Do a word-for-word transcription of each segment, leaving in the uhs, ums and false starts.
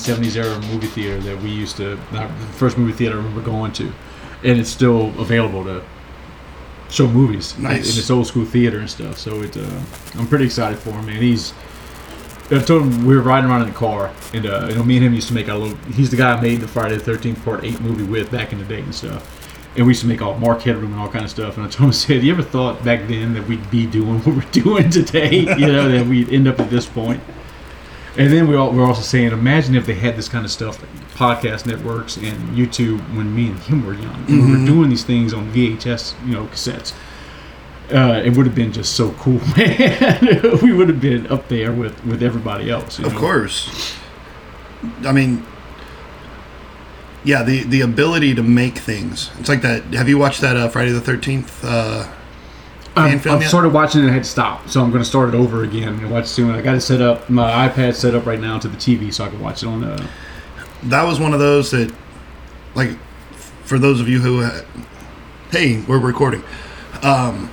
seventies era movie theater that we used to, the first movie theater I remember going to, and it's still available to show movies. Nice. In this old school theater and stuff. So it, uh, I'm pretty excited for him, man. He's, I told him we were riding around in the car, and uh, you know, me and him used to make a little. He's the guy I made the Friday the thirteenth Part Eight movie with back in the day and stuff. And we used to make all Mark Headroom and all kind of stuff. And I told him, I said, "You ever thought back then that we'd be doing what we're doing today? You know, that we'd end up at this point?" And then we all, we're also saying, imagine if they had this kind of stuff, like podcast networks and YouTube, when me and him were young, and mm-hmm. we were doing these things on V H S, you know, cassettes. Uh, it would have been just so cool, man. We would have been up there with, with everybody else. You of know? course. I mean, yeah, the, the ability to make things. It's like that. Have you watched that uh, Friday the thirteenth uh, fan um, film I've yet? started watching it and I had to stop. So I'm going to start it over again and watch it soon. I got it set up, my iPad set up right now to the T V so I can watch it on the... That was one of those that, like, for those of you who, uh, hey, we're recording. Um,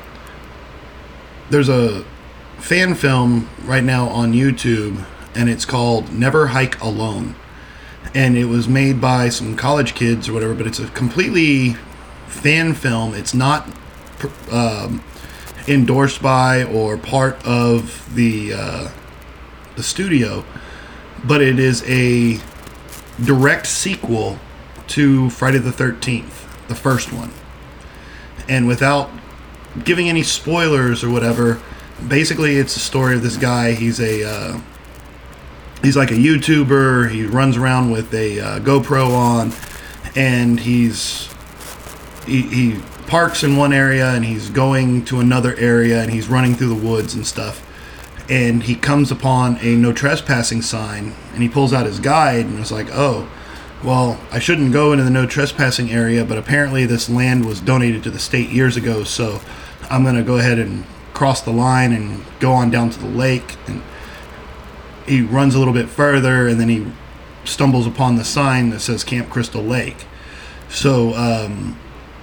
there's a fan film right now on YouTube, and it's called Never Hike Alone. And it was made by some college kids or whatever, but it's a completely fan film. It's not um, endorsed by or part of the uh, the studio, but it is a direct sequel to Friday the thirteenth, the first one. And without giving any spoilers or whatever, basically it's a story of this guy. He's a uh, he's like a YouTuber. He runs around with a uh, GoPro on, and he's he, he parks in one area and he's going to another area, and he's running through the woods and stuff. And he comes upon a no trespassing sign, and he pulls out his guide and is like, "Oh, well, I shouldn't go into the no trespassing area, but apparently this land was donated to the state years ago, so I'm going to go ahead and cross the line and go on down to the lake." And he runs a little bit further, and then he stumbles upon the sign that says Camp Crystal Lake. So um,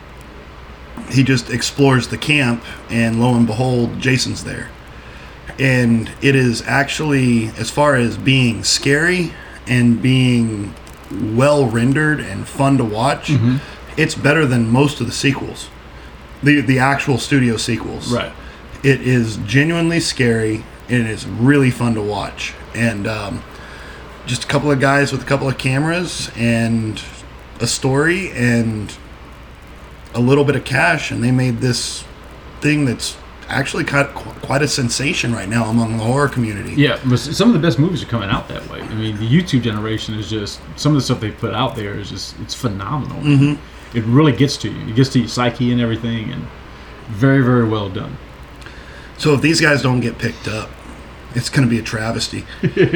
he just explores the camp, and lo and behold, Jason's there. And it is actually, as far as being scary and being well rendered and fun to watch, mm-hmm. it's better than most of the sequels, the the actual studio sequels. Right. It is genuinely scary, and it's really fun to watch. And um, just a couple of guys with a couple of cameras and a story and a little bit of cash, and they made this thing that's actually quite, quite a sensation right now among the horror community. Yeah, but some of the best movies are coming out that way. I mean, the YouTube generation is just, some of the stuff they put out there is just, it's phenomenal. Mm-hmm. It really gets to you. It gets to your psyche and everything, and very, very well done. So if these guys don't get picked up, it's going to be a travesty.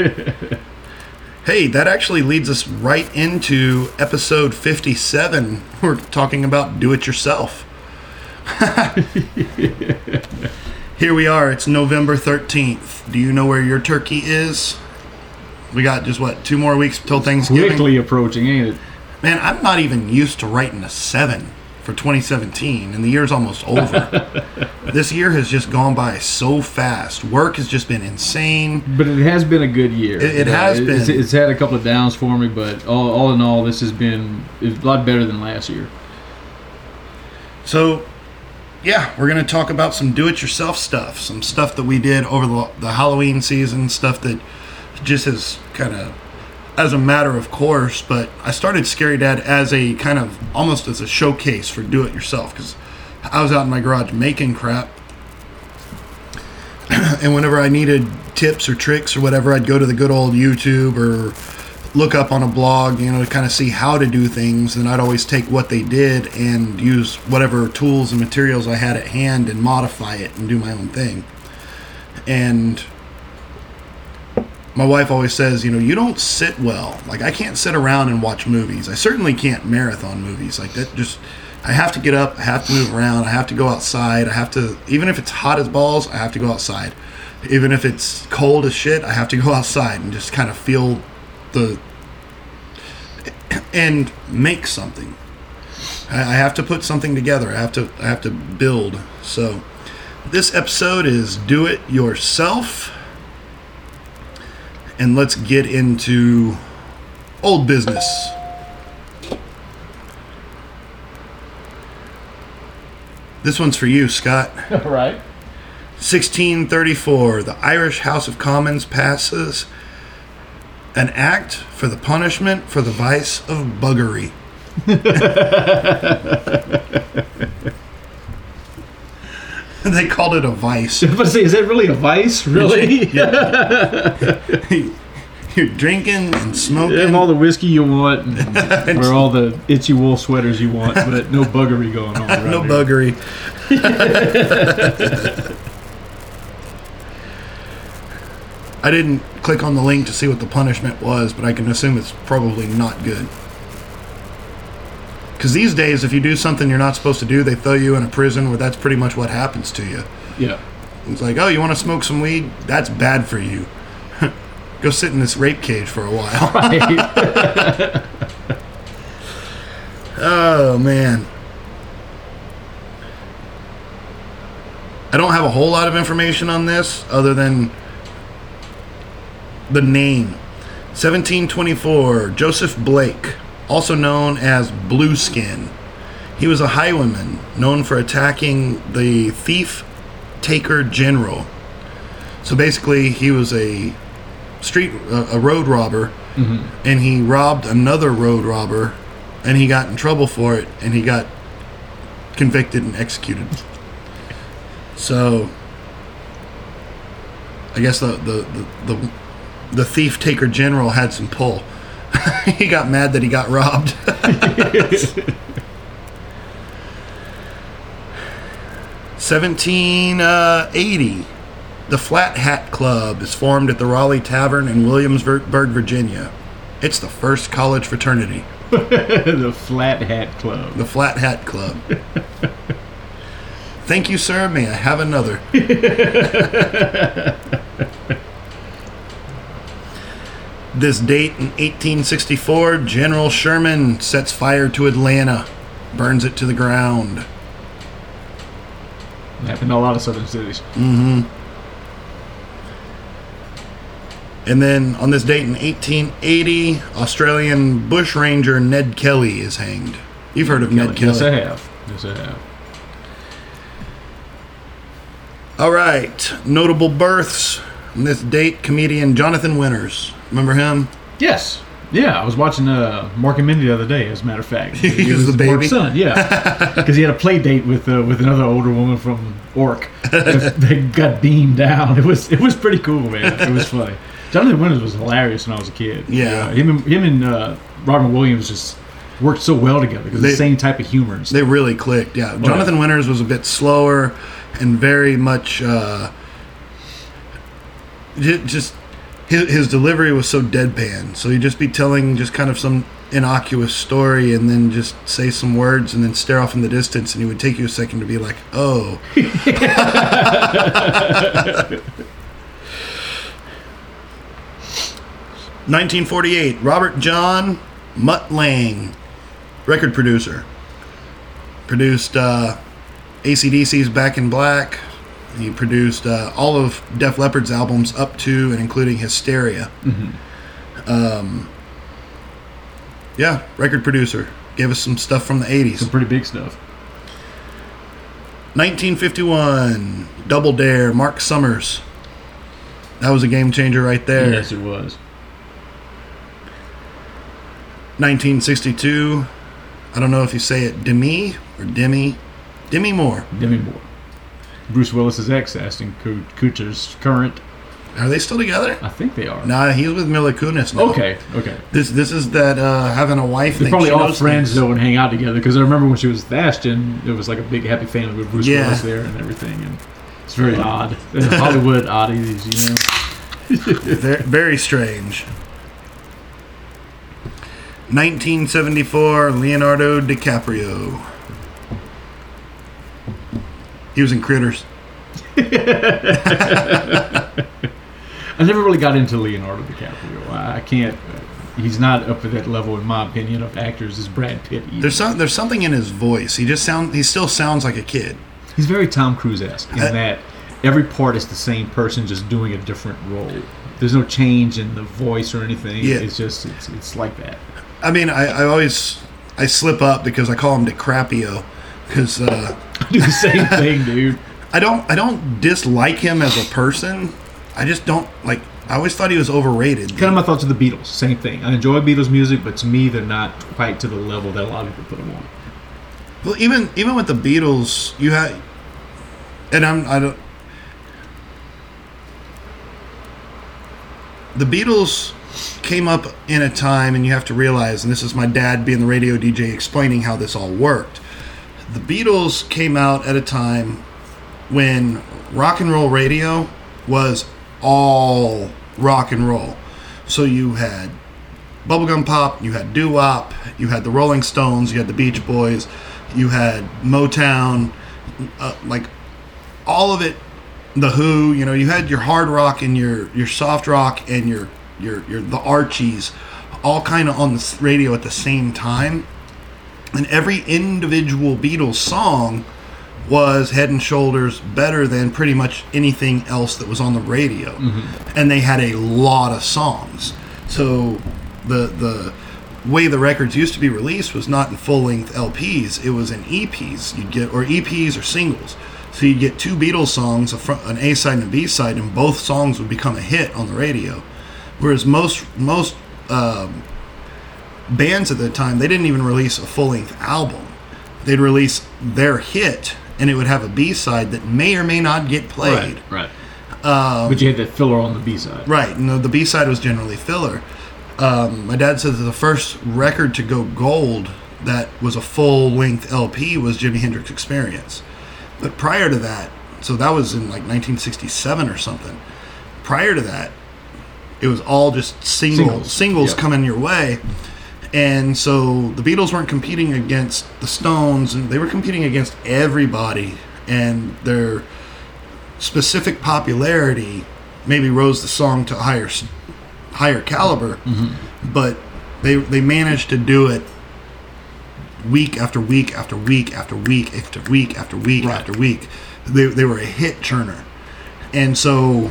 Hey, that actually leads us right into episode fifty-seven. We're talking about do-it-yourself. Here we are. It's November thirteenth. Do you know where your turkey is? We got just, what, two more weeks till Thanksgiving? Quickly approaching, ain't it? Man, I'm not even used to writing a seven for twenty seventeen, and the year's almost over. This year has just gone by so fast. Work has just been insane. But it has been a good year. It, it has it's, been. It's had a couple of downs for me, but all, all in all, this has been a lot better than last year. So, yeah, we're going to talk about some do-it-yourself stuff. Some stuff that we did over the, the Halloween season, stuff that just has kind of, as a matter of course, but I started Scary Dad as a kind of, almost as a showcase for do-it-yourself, because I was out in my garage making crap, and whenever I needed tips or tricks or whatever, I'd go to the good old YouTube or look up on a blog, you know, to kind of see how to do things, and I'd always take what they did and use whatever tools and materials I had at hand and modify it and do my own thing. And my wife always says, you know, you don't sit well. Like, I can't sit around and watch movies. I certainly can't marathon movies. Like, that just, I have to get up, I have to move around, I have to go outside, I have to, even if it's hot as balls, I have to go outside. Even if it's cold as shit, I have to go outside and just kind of feel the, and make something. I, I have to put something together. I have to, I have to build. So, this episode is Do It Yourself. And let's get into Old business. This one's for you, Scott. All right. sixteen thirty-four, the Irish House of Commons passes an act for the punishment for the vice of buggery. They called it a vice. But say, is that really a vice? Really? You're drinking and smoking. Have all the whiskey you want, and wear all the itchy wool sweaters you want, but no buggery going on. Around No here. buggery. I didn't click on the link to see what the punishment was, but I can assume it's probably not good. Because these days, if you do something you're not supposed to do, they throw you in a prison where that's pretty much what happens to you. Yeah. It's like, oh, you want to smoke some weed? That's bad for you. Go sit in this rape cage for a while. Right. Oh, man. I don't have a whole lot of information on this other than the name. seventeen twenty-four, Joseph Blake, also known as Blueskin. He was a highwayman known for attacking the thief taker general. So basically, he was a street, a, a road robber, Mm-hmm. and he robbed another road robber, and he got in trouble for it, and he got convicted and executed. So, I guess the the the, the, the thief taker general had some pull. He got mad that he got robbed. seventeen eighty. The Flat Hat Club is formed at the Raleigh Tavern in Williamsburg, Virginia. It's the first college fraternity. The Flat Hat Club. The Flat Hat Club. Thank you, sir. May I have another? This date in eighteen sixty-four, General Sherman sets fire to Atlanta, burns it to the ground. It happened in a lot of southern cities. Mm-hmm. And then on this date in eighteen eighty, Australian bushranger Ned Kelly is hanged. You've heard of Ned Kelly. Yes, I have. Yes, I have. All right. Notable births. On this date, comedian Jonathan Winters. Remember him? Yes. Yeah, I was watching uh, Mark and Mindy the other day, as a matter of fact. He was the baby? Mark's son, yeah. Because he had a play date with uh, with another older woman from Ork. They got beamed down. It was it was pretty cool, man. It was funny. Jonathan Winters was hilarious when I was a kid. Yeah. Uh, him and, him and uh, Robin Williams just worked so well together because the same type of humor and stuff. They really clicked, yeah. Jonathan yeah. Winters was a bit slower and very much uh, j- just his, his delivery was so deadpan. So he'd just be telling just kind of some innocuous story and then just say some words and then stare off in the distance, and it would take you a second to be like, oh. nineteen forty-eight, Robert John Mutt Lange, record producer. Produced uh, A C D C's Back in Black. He produced uh, all of Def Leppard's albums up to and including Hysteria. Mm-hmm. Um, yeah, record producer. Gave us some stuff from the eighties. Some pretty big stuff. nineteen fifty-one, Double Dare, Mark Summers. That was a game changer right there. Yes, it was. nineteen sixty-two, I don't know if you say it Demi or Demi. Demi Moore. Demi Moore. Bruce Willis's ex, Ashton Kutcher's current. Are they still together? I think they are. Nah, he's with Mila Kunis now. Okay, okay. This this is that uh, having a wife They're thing. probably She all knows friends things. though and hang out together because I remember when she was with Ashton, it was like a big happy family with Bruce Yeah. Willis there and everything, and it's very odd. Hollywood oddities, you know. very, very strange. nineteen seventy-four, Leonardo DiCaprio. He was in Critters. I never really got into Leonardo DiCaprio. I I can't. He's not up at that level, in my opinion, of actors as Brad Pitt. Either. There's some, there's something in his voice. He just sound he still sounds like a kid. He's very Tom Cruise-esque in I- that every part is the same person just doing a different role. there's no change in the voice or anything. Yeah. It's just it's it's like that. I mean, I, I always I slip up because I call him DiCaprio because uh, I do the same thing, dude. I don't I don't dislike him as a person. I just don't like. I always thought he was overrated. Kind of my thoughts of the Beatles. Same thing. I enjoy Beatles music, but to me, they're not quite to the level that a lot of people put them on. Well, even even with the Beatles, you had, and I'm I don't. The Beatles came up in a time, and you have to realize, and this is my dad being the radio D J explaining how this all worked. The Beatles came out at a time when rock and roll radio was all rock and roll. So you had bubblegum pop, you had doo-wop, you had the Rolling Stones, you had the Beach Boys, you had Motown, uh, like all of it, the Who, you know, you had your hard rock and your, your soft rock and your, your, your the Archies all kind of on the radio at the same time. And every individual Beatles song was head and shoulders better than pretty much anything else that was on the radio. Mm-hmm. And they had a lot of songs. So the the way the records used to be released was not in full-length L Ps. It was in E Ps. You'd get or E Ps or singles. So you'd get two Beatles songs, a front, an A side and a B side, and both songs would become a hit on the radio. Whereas most most um, bands at the time, they didn't even release a full-length album. They'd release their hit, and it would have a B-side that may or may not get played. Right, right. Um, but you had that filler on the B-side. Right, and the, the B-side was generally filler. Um, my dad said that the first record to go gold that was a full-length L P was Jimi Hendrix Experience. But prior to that, so that was in like nineteen sixty-seven or something. Prior to that, it was all just single, singles, singles yep. coming your way. And so the Beatles weren't competing against the Stones, and they were competing against everybody. And their specific popularity maybe rose the song to a higher, higher caliber. Mm-hmm. But they they managed to do it week after week after week after week after week after week right. after week. They they were a hit churner, and so.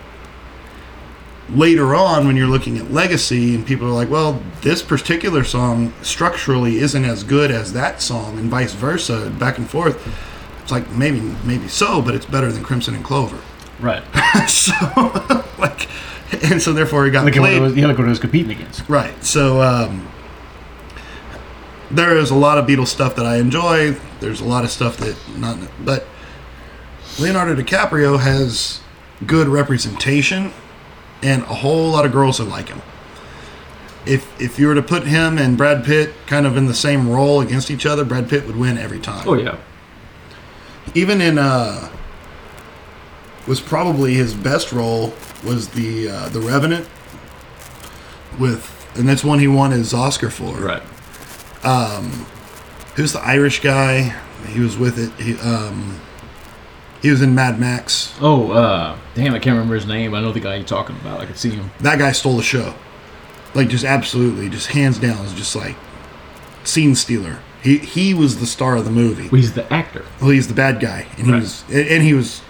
Later on, when you're looking at legacy and people are like, well, this particular song structurally isn't as good as that song and vice versa, back and forth, it's like, maybe maybe so, but it's better than Crimson and Clover. Right. so, like, and so therefore it got like played. It was, yeah, like what it was competing against. Right. So, um, there is a lot of Beatles stuff that I enjoy. There's a lot of stuff that not, but Leonardo DiCaprio has good representation. And a whole lot of girls that like him. If if you were to put him and Brad Pitt kind of in the same role against each other, Brad Pitt would win every time. Oh yeah. Even in uh, was probably his best role was the uh, the Revenant with, and that's one he won his Oscar for. Right. Um, who's the Irish guy? He was with it. He um. He was in Mad Max. Oh, uh, damn, I can't remember his name. I know the guy you're talking about. I could see him. That guy stole the show. Like, just absolutely, just hands down, is just like scene stealer. He he was the star of the movie. Well, he's the actor. Well, he's the bad guy, and he right. was and he was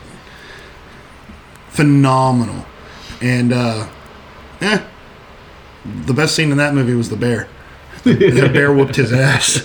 phenomenal. And uh, eh, the best scene in that movie was the bear. The, the bear whooped his ass.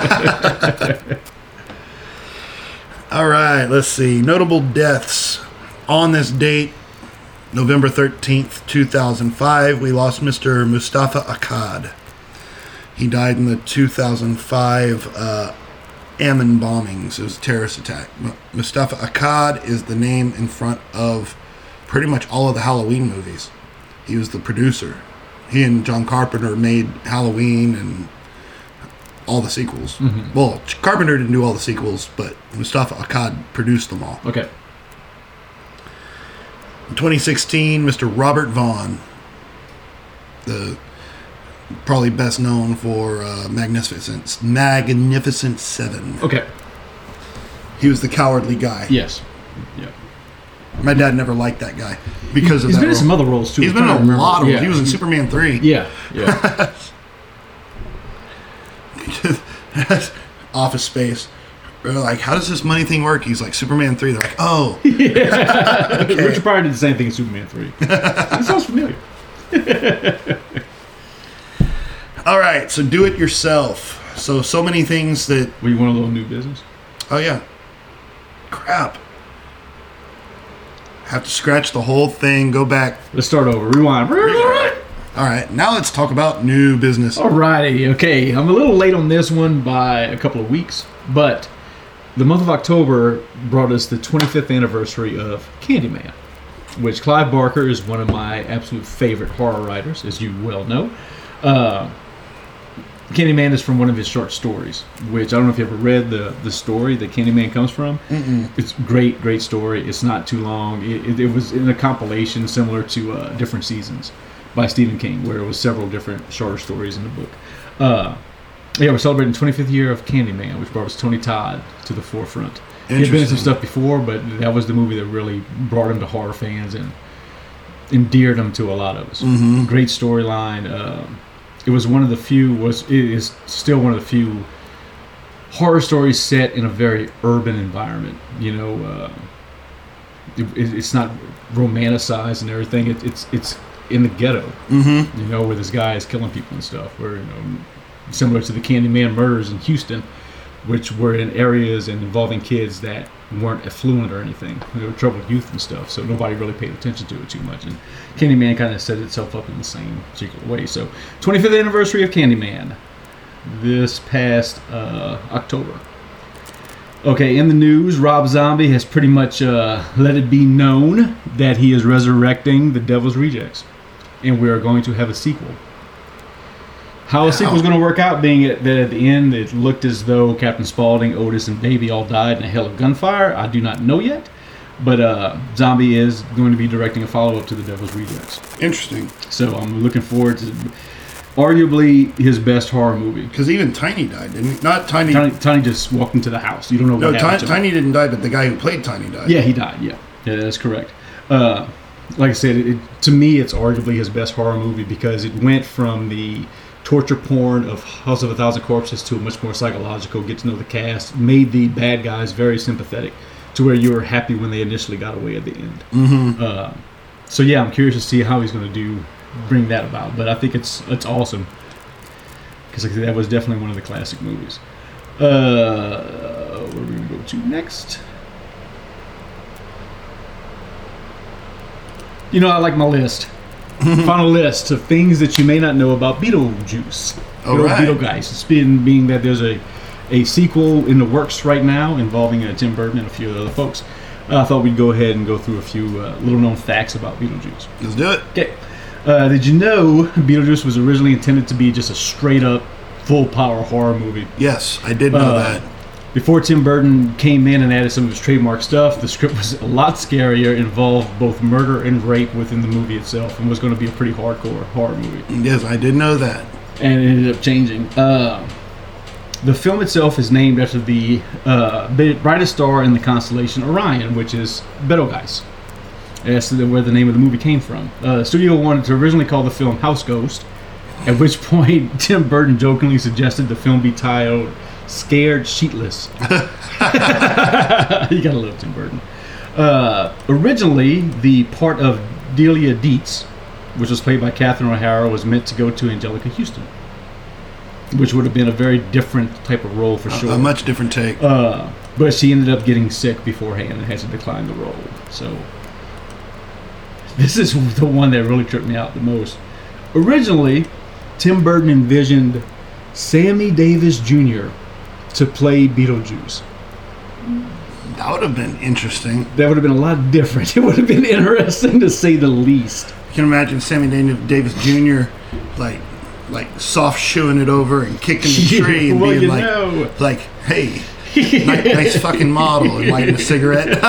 All right, let's see. Notable deaths. On this date, November thirteenth, two thousand five, we lost Mister Mustafa Akkad. He died in the two thousand five uh, Amman bombings. It was a terrorist attack. M- Mustafa Akkad is the name in front of pretty much all of the Halloween movies. He was the producer. He and John Carpenter made Halloween and all the sequels. Mm-hmm. Well, Carpenter didn't do all the sequels, but Mustafa Akkad produced them all. Okay. In twenty sixteen, Mister Robert Vaughn, the probably best known for uh, Magnificent Magnificent Seven. Okay. He was the cowardly guy. Yes. Yeah. My dad never liked that guy because of He's that been role. in some other roles too. He's been in a remember. lot of yeah. He was in Superman three. Yeah. Yeah. Office Space. They're like, how does this money thing work? He's like, Superman three. They're like, oh. Yeah. Okay. Richard Pryor did the same thing in Superman three. It sounds familiar. All right, so do it yourself. So, so many things that... Well, you want a little new business? Oh, yeah. Crap. Have to scratch the whole thing, go back. Let's start over. Rewind. All right, now let's talk about new business. Alrighty, okay. I'm a little late on this one by a couple of weeks, but the month of October brought us the twenty-fifth anniversary of Candyman, which Clive Barker is one of my absolute favorite horror writers, as you well know. Uh, Candyman is from one of his short stories, which I don't know if you ever read the, the story that Candyman comes from. Mm-mm. It's a great, great story. It's not too long. It, it, it was in a compilation similar to uh, Different Seasons by Stephen King, where it was several different shorter stories in the book. Uh, yeah, we're celebrating the twenty-fifth year of Candyman, which brought us Tony Todd to the forefront. He had been in some stuff before, but that was the movie that really brought him to horror fans and endeared him to a lot of us. Mm-hmm. Great storyline. Uh, it was one of the few, was it is still one of the few horror stories set in a very urban environment. You know, uh, it, it's not romanticized and everything. It, it's it's in the ghetto, mm-hmm. you know, where this guy is killing people and stuff. Where, you know, similar to the Candyman murders in Houston, which were in areas and involving kids that weren't affluent or anything. They were troubled youth and stuff, so nobody really paid attention to it too much. And Candyman kind of set itself up in the same particular way. So, twenty-fifth anniversary of Candyman, this past uh, October. Okay, in the news, Rob Zombie has pretty much uh, let it be known that he is resurrecting The Devil's Rejects, and we are going to have a sequel. How a sequel is going to work out, being that at the end it looked as though Captain Spaulding, Otis, and Baby all died in a hell of gunfire, I do not know yet. But uh, Zombie is going to be directing a follow-up to The Devil's Rejects. Interesting. So I'm looking forward to arguably his best horror movie. Because even Tiny died, didn't he? Not Tiny. Tiny. Tiny just walked into the house. You don't know No, what Ti- happened to him. Tiny didn't die, but the guy who played Tiny died. Yeah, he died. Yeah, yeah, that's correct. Uh, like I said, it, to me, it's arguably his best horror movie because it went from the torture porn of House of a Thousand Corpses to a much more psychological, get to know the cast, made the bad guys very sympathetic to where you were happy when they initially got away at the end. Mm-hmm. Uh, so yeah, I'm curious to see how he's going to do, bring that about. But I think it's it's awesome because like, that was definitely one of the classic movies. Uh, what are we going to go to next? You know, I like my list. Final list of things that you may not know about Beetlejuice. All right. Beetlegeist. It's been being that there's a, a sequel in the works right now involving uh, Tim Burton and a few other folks. Uh, I thought we'd go ahead and go through a few uh, little known facts about Beetlejuice. Let's do it. Okay. Uh, did you know Beetlejuice was originally intended to be just a straight up full power horror movie? Yes, I did know Uh, that. Before Tim Burton came in and added some of his trademark stuff, the script was a lot scarier, involved both murder and rape within the movie itself, and was going to be a pretty hardcore horror movie. Yes, I did know that. And it ended up changing. Uh, the film itself is named after the uh, brightest star in the constellation Orion, which is Betelgeuse. That's where the name of the movie came from. Uh, the studio wanted to originally call the film House Ghost, at which point Tim Burton jokingly suggested the film be titled Scared Sheetless. You gotta love Tim Burton. Uh, originally, the part of Delia Dietz, which was played by Catherine O'Hara, was meant to go to Angelica Houston, which would have been a very different type of role for sure. A, a much different take. Uh, but she ended up getting sick beforehand and had to decline the role. So this is the one that really tripped me out the most. Originally, Tim Burton envisioned Sammy Davis Junior to play Beetlejuice. That would have been interesting. That would have been a lot different. It would have been interesting to say the least. You can imagine Sammy Davis Junior like like soft shoeing it over and kicking the tree and well, being you like, know. like, hey, nice, nice fucking model, and lighting a cigarette.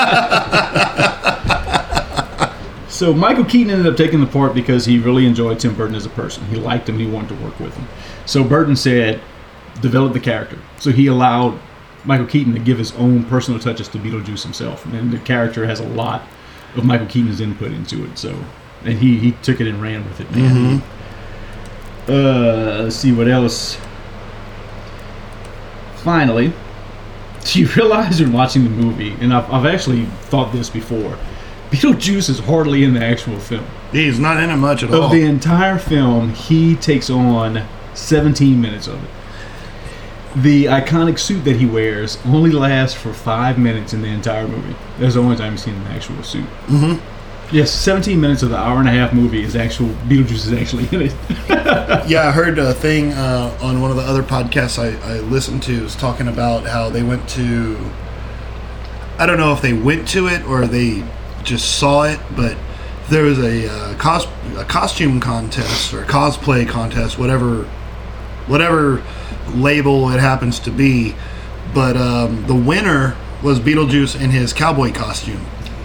So Michael Keaton ended up taking the part because he really enjoyed Tim Burton as a person. He liked him. He wanted to work with him. So Burton said, develop the character. So he allowed Michael Keaton to give his own personal touches to Beetlejuice himself. And the character has a lot of Michael Keaton's input into it. So, and he, he took it and ran with it, man. Mm-hmm. Uh, let's see what else. Finally, Do you realize when watching the movie, and I've, I've actually thought this before, Beetlejuice is hardly in the actual film. He's not in it much at Of all. the entire film, he takes on seventeen minutes of it. The iconic suit that he wears only lasts for five minutes in the entire movie. That's the only time you've seen an actual suit. Mm-hmm. Yes, seventeen minutes of the hour and a half movie is actual. Beetlejuice is actually in it. Yeah, I heard a thing uh, on one of the other podcasts I, I listened to was talking about how they went to. I don't know if they went to it or they just saw it, but there was a, uh, cos- a costume contest or cosplay contest, whatever, whatever label it happens to be. But um, the winner was Beetlejuice in his cowboy costume.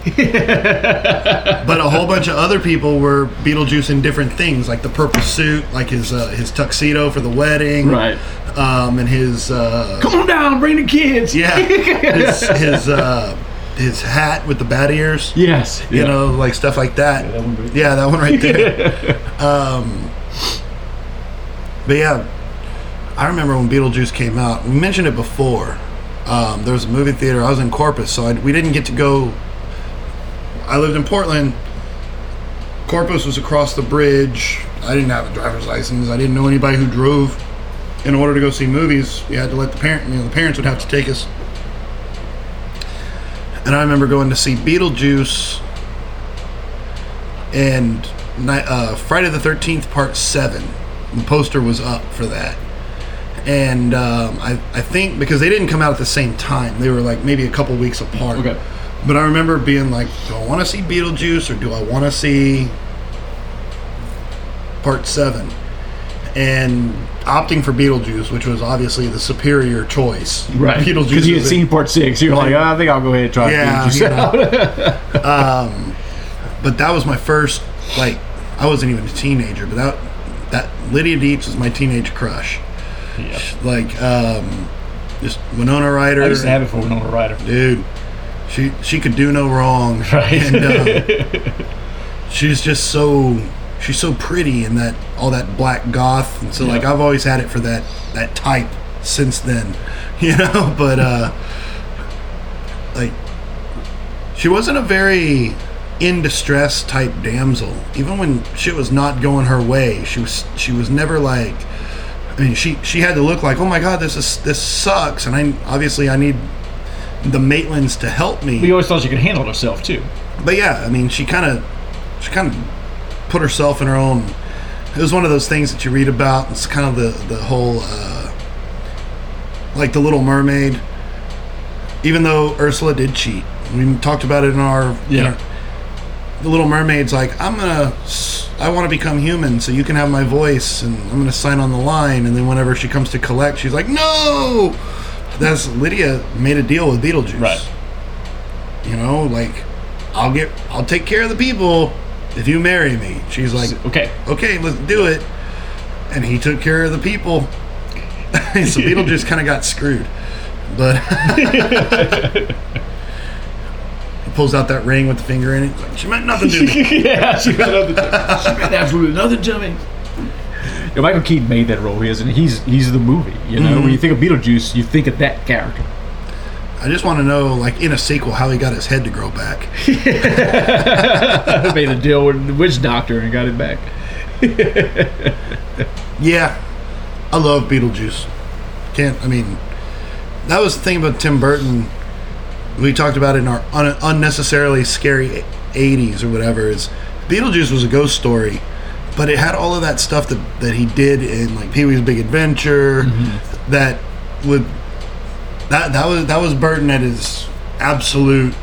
But a whole bunch of other people were Beetlejuice in different things, like the purple suit, like his uh, his tuxedo for the wedding, Right. Um, and his uh, Come on down, bring the kids. yeah, his his, uh, his hat with the bat ears. Yes. You yeah. know, like stuff like that. Yeah, that one right Yeah, that one right there. um, but yeah, I remember when Beetlejuice came out. We mentioned it before. Um, there was a movie theater. I was in Corpus, so I, we didn't get to go. I lived in Portland. Corpus was across the bridge. I didn't have a driver's license. I didn't know anybody who drove. In order to go see movies, you had to let the parent. You know, the parents would have to take us. And I remember going to see Beetlejuice and uh, Friday the thirteenth Part seven. The poster was up for that. And um, I, I think because they didn't come out at the same time, they were like maybe a couple weeks apart. Okay. But I remember being like, do I want to see Beetlejuice or do I want to see Part seven? And opting for Beetlejuice, which was obviously the superior choice. Right. Beetlejuice. Because you had was seen part six. You're like, oh, I think I'll go ahead and try Yeah, Beetlejuice you out. um, but that was my first, like, I wasn't even a teenager, but that, that Lydia Deetz was my teenage crush. Yeah. Like, um, just Winona Ryder. I used to have it for Winona Ryder. Dude, she she could do no wrong. Right. And um, she's just so she's so pretty in that all that black goth. And so Yeah. like I've always had it for that that type since then, you know. But uh, like she wasn't a very in distress type damsel. Even when shit was not going her way, she was she was never like. I mean, she she had to look like, oh my god, this is this sucks, and I obviously I need the Maitlands to help me. We always thought she could handle herself too. But yeah, I mean, she kind of she kind of put herself in her own. It was one of those things that you read about. It's kind of the the whole uh, like the Little Mermaid. Even though Ursula did cheat, we talked about it in our Yeah. in our- the Little Mermaid's like, I'm gonna, I want to become human, so you can have my voice, and I'm gonna sign on the line. And then whenever she comes to collect, she's like, no. That's Lydia made a deal with Beetlejuice. Right. You know, like, I'll get, I'll take care of the people if you marry me. She's like, Okay. okay, let's do it. And he took care of the people. So Beetlejuice kind of got screwed, but. Pulls out that ring with the finger in it. Like, she meant nothing to me. Yeah, she meant nothing. To, she meant absolutely nothing to me. Yeah, Michael Keaton made that role, isn't he? He's he's the movie. You know, Mm-hmm. when you think of Beetlejuice, you think of that character. I just want to know, like, in a sequel, how he got his head to grow back. Made a deal with the witch doctor and got it back. Yeah, I love Beetlejuice. Can't, I mean, that was the thing about Tim Burton. We talked about it in our un- unnecessarily scary eighties or whatever. Is Beetlejuice was a ghost story, but it had all of that stuff that, that he did in like Pee-wee's Big Adventure. Mm-hmm. That would that that was that was Burton at his absolute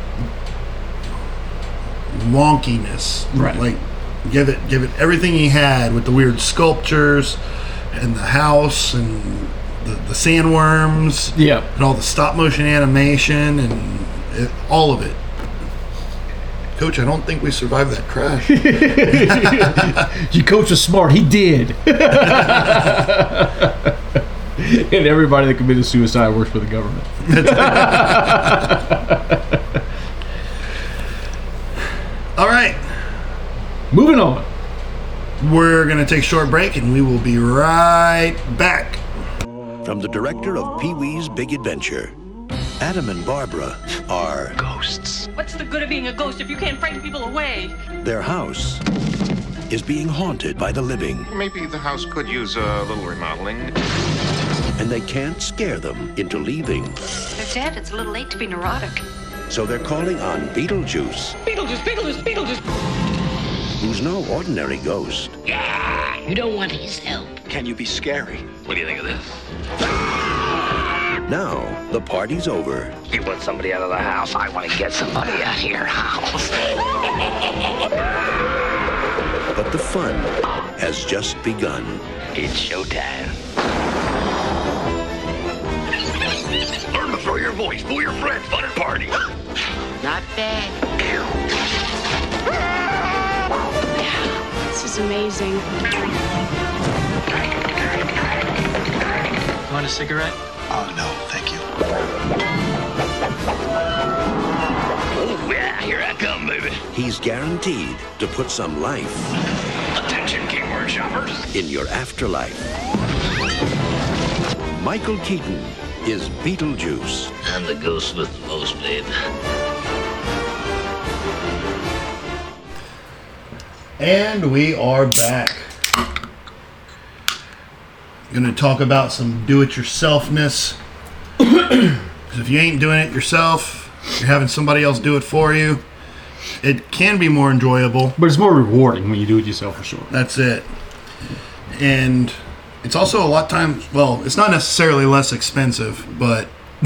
wonkiness. Right. Like give it give it everything he had with the weird sculptures and the house and the, the sandworms. Yeah. And all the stop motion animation and it, all of it. Coach, I don't think we survived that crash. Your coach was smart. He did. And everybody that committed suicide works for the government. All right. Moving on. We're going to take a short break and we will be right back. From the director of Pee-wee's Big Adventure, Adam and Barbara are Ghosts. What's the good of being a ghost if you can't frighten people away? Their house is being haunted by the living. Maybe the house could use a little remodeling. And they can't scare them into leaving. They're dead. It's a little late to be neurotic. So they're calling on Beetlejuice. Beetlejuice, Beetlejuice, Beetlejuice. Who's no ordinary ghost. Yeah, you don't want his help. Can you be scary? What do you think of this? Now, the party's over. You want somebody out of the house? I want to get somebody out of your house. But the fun has just begun. It's showtime. Learn to throw your voice, fool your friends, fun and party. Not bad. This is amazing. Want a cigarette? Oh, no, thank you. Oh, yeah, here I come, baby. He's guaranteed to put some life Attention, Kingward shoppers. in your afterlife. Michael Keaton is Beetlejuice. I'm the ghost with the most, babe. And we are back. Going to talk about some do-it-yourselfness. Because if you ain't doing it yourself, you're having somebody else do it for you. It can be more enjoyable. But it's more rewarding when you do it yourself, for sure. That's it. And it's also a lot of times, well, it's not necessarily less expensive, but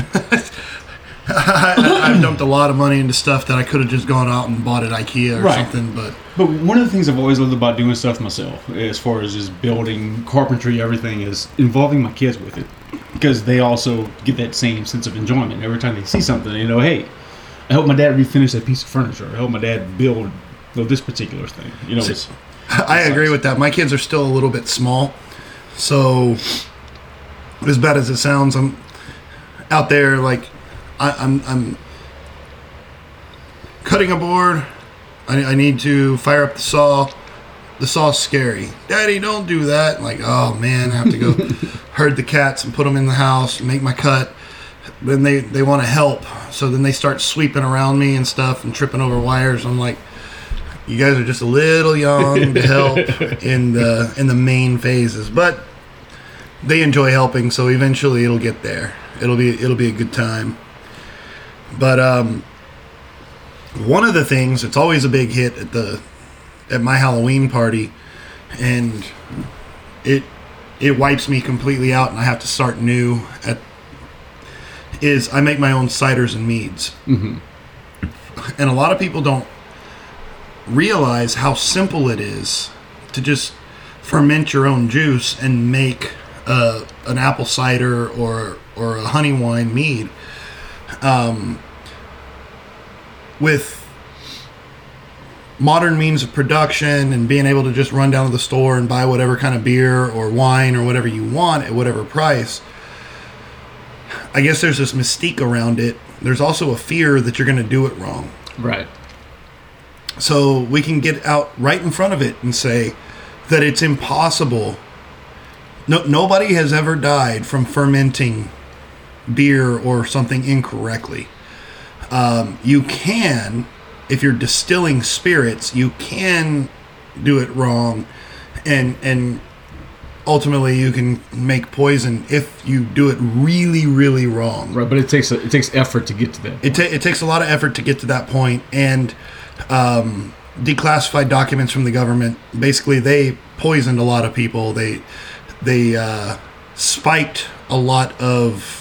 I, I've dumped a lot of money into stuff that I could have just gone out and bought at IKEA or Right. something. But But one of the things I've always loved about doing stuff myself, as far as just building, carpentry, everything, is involving my kids with it. Because they also get that same sense of enjoyment. Every time they see something, they know, hey, I helped my dad refinish that piece of furniture. I helped my dad build you know, this particular thing. You know, it's, I agree with that. My kids are still a little bit small. So, as bad as it sounds, I'm out there like I, I'm I'm cutting a board. I, I need to fire up the saw. The saw's scary. Daddy, don't do that. I'm like, oh man, I have to go herd the cats and put them in the house, make my cut. Then they, they want to help. So then they start sweeping around me and stuff and tripping over wires. I'm like, you guys are just a little young to help in the in the main phases, but they enjoy helping, so eventually it'll get there. It'll be it'll be a good time. But um, one of the things, it's always a big hit at the at my Halloween party, and it it wipes me completely out, and I have to start new. At is I make my own ciders and meads, mm-hmm. and a lot of people don't realize how simple it is to just ferment your own juice and make uh, an apple cider or or a honey wine mead. Um, with modern means of production and being able to just run down to the store and buy whatever kind of beer or wine or whatever you want at whatever price, I guess there's this mystique around it. There's also a fear that you're going to do it wrong. right. So we can get out right in front of it and say that it's impossible. No, nobody has ever died from fermenting beer or something incorrectly. Um, you can, if you're distilling spirits, you can do it wrong, and and ultimately you can make poison if you do it really, really wrong. Right, but it takes a, it takes effort to get to that. It, ta- it takes a lot of effort to get to that point, and um, declassified documents from the government, basically they poisoned a lot of people. They they uh, spiked a lot of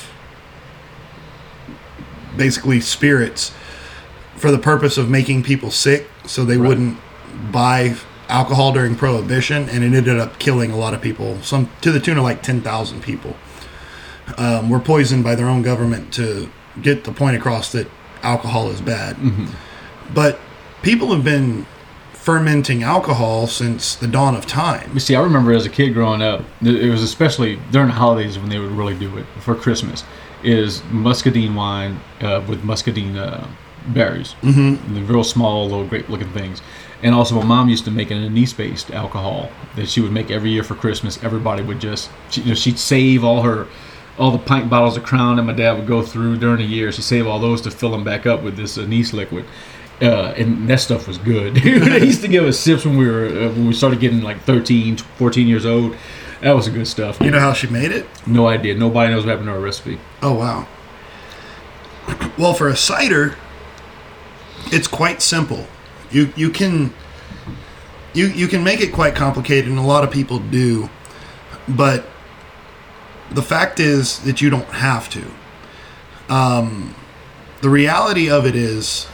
basically spirits for the purpose of making people sick, so they Right. wouldn't buy alcohol during Prohibition, and it ended up killing a lot of people, some to the tune of like ten thousand people. Um, were poisoned by their own government to get the point across that alcohol is bad. Mm-hmm. But people have been fermenting alcohol since the dawn of time. You see, I remember as a kid growing up, it was especially during the holidays when they would really do it for Christmas, is muscadine wine uh, with muscadine uh, berries. Mm-hmm. And the real small, little great-looking things. And also my mom used to make an anise-based alcohol that she would make every year for Christmas. Everybody would just, she, you know, she'd save all her all the pint bottles of Crown that my dad would go through during the years to save all those to fill them back up with this anise liquid. Uh, and that stuff was good. They used to give us sips when we were uh, when we started getting like thirteen, fourteen years old. That was good stuff. You know how she made it? No idea. Nobody knows what happened to our recipe. Oh, wow. Well, for a cider, it's quite simple. You you can you you can make it quite complicated, and a lot of people do. But the fact is that you don't have to. Um, the reality of it is,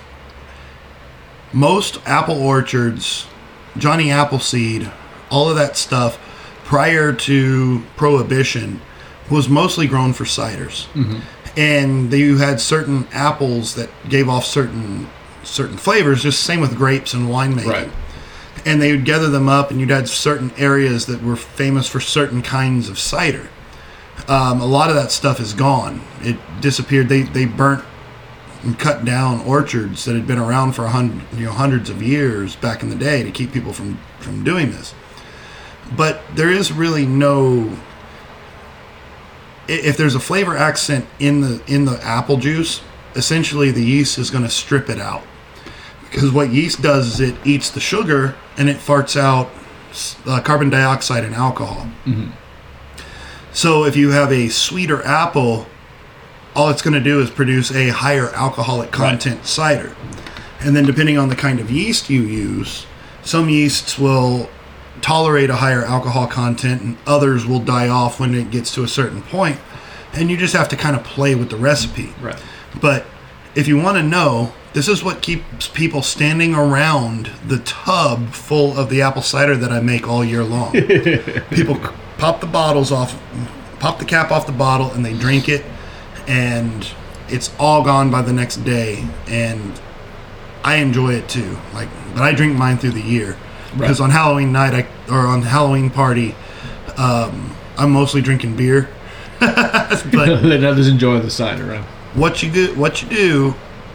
most apple orchards, Johnny Appleseed, all of that stuff, prior to Prohibition, was mostly grown for ciders. Mm-hmm. And you had certain apples that gave off certain certain flavors, just same with grapes and winemaking. Right. And they would gather them up, and you'd have certain areas that were famous for certain kinds of cider. Um, a lot of that stuff is gone. It disappeared. They they burnt and cut down orchards that had been around for a hundred, you know, hundreds of years back in the day to keep people from, from doing this. But there is really no. If there's a flavor accent in the in the apple juice, essentially the yeast is going to strip it out. Because what yeast does is it eats the sugar and it farts out uh, carbon dioxide and alcohol. Mm-hmm. So if you have a sweeter apple, all it's going to do is produce a higher alcoholic content right. cider. And then depending on the kind of yeast you use, some yeasts will tolerate a higher alcohol content and others will die off when it gets to a certain point. And you just have to kind of play with the recipe. Right. But if you want to know, this is what keeps people standing around the tub full of the apple cider that I make all year long. People pop the bottles off, pop the cap off the bottle, and they drink it, and it's all gone by the next day. And I enjoy it too. Like, but I drink mine through the year because right. on Halloween night, I, or on Halloween party, um, I'm mostly drinking beer. But let others enjoy the cider, right? What you do, what you do,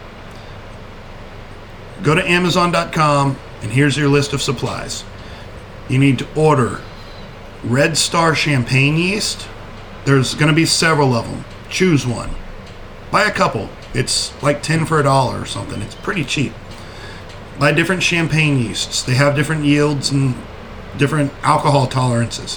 go to Amazon dot com, and here's your list of supplies. You need to order Red Star champagne yeast. There's going to be several of them. Choose one. Buy a couple. It's like ten for a dollar or something. It's pretty cheap. Buy different champagne yeasts. They have different yields and different alcohol tolerances.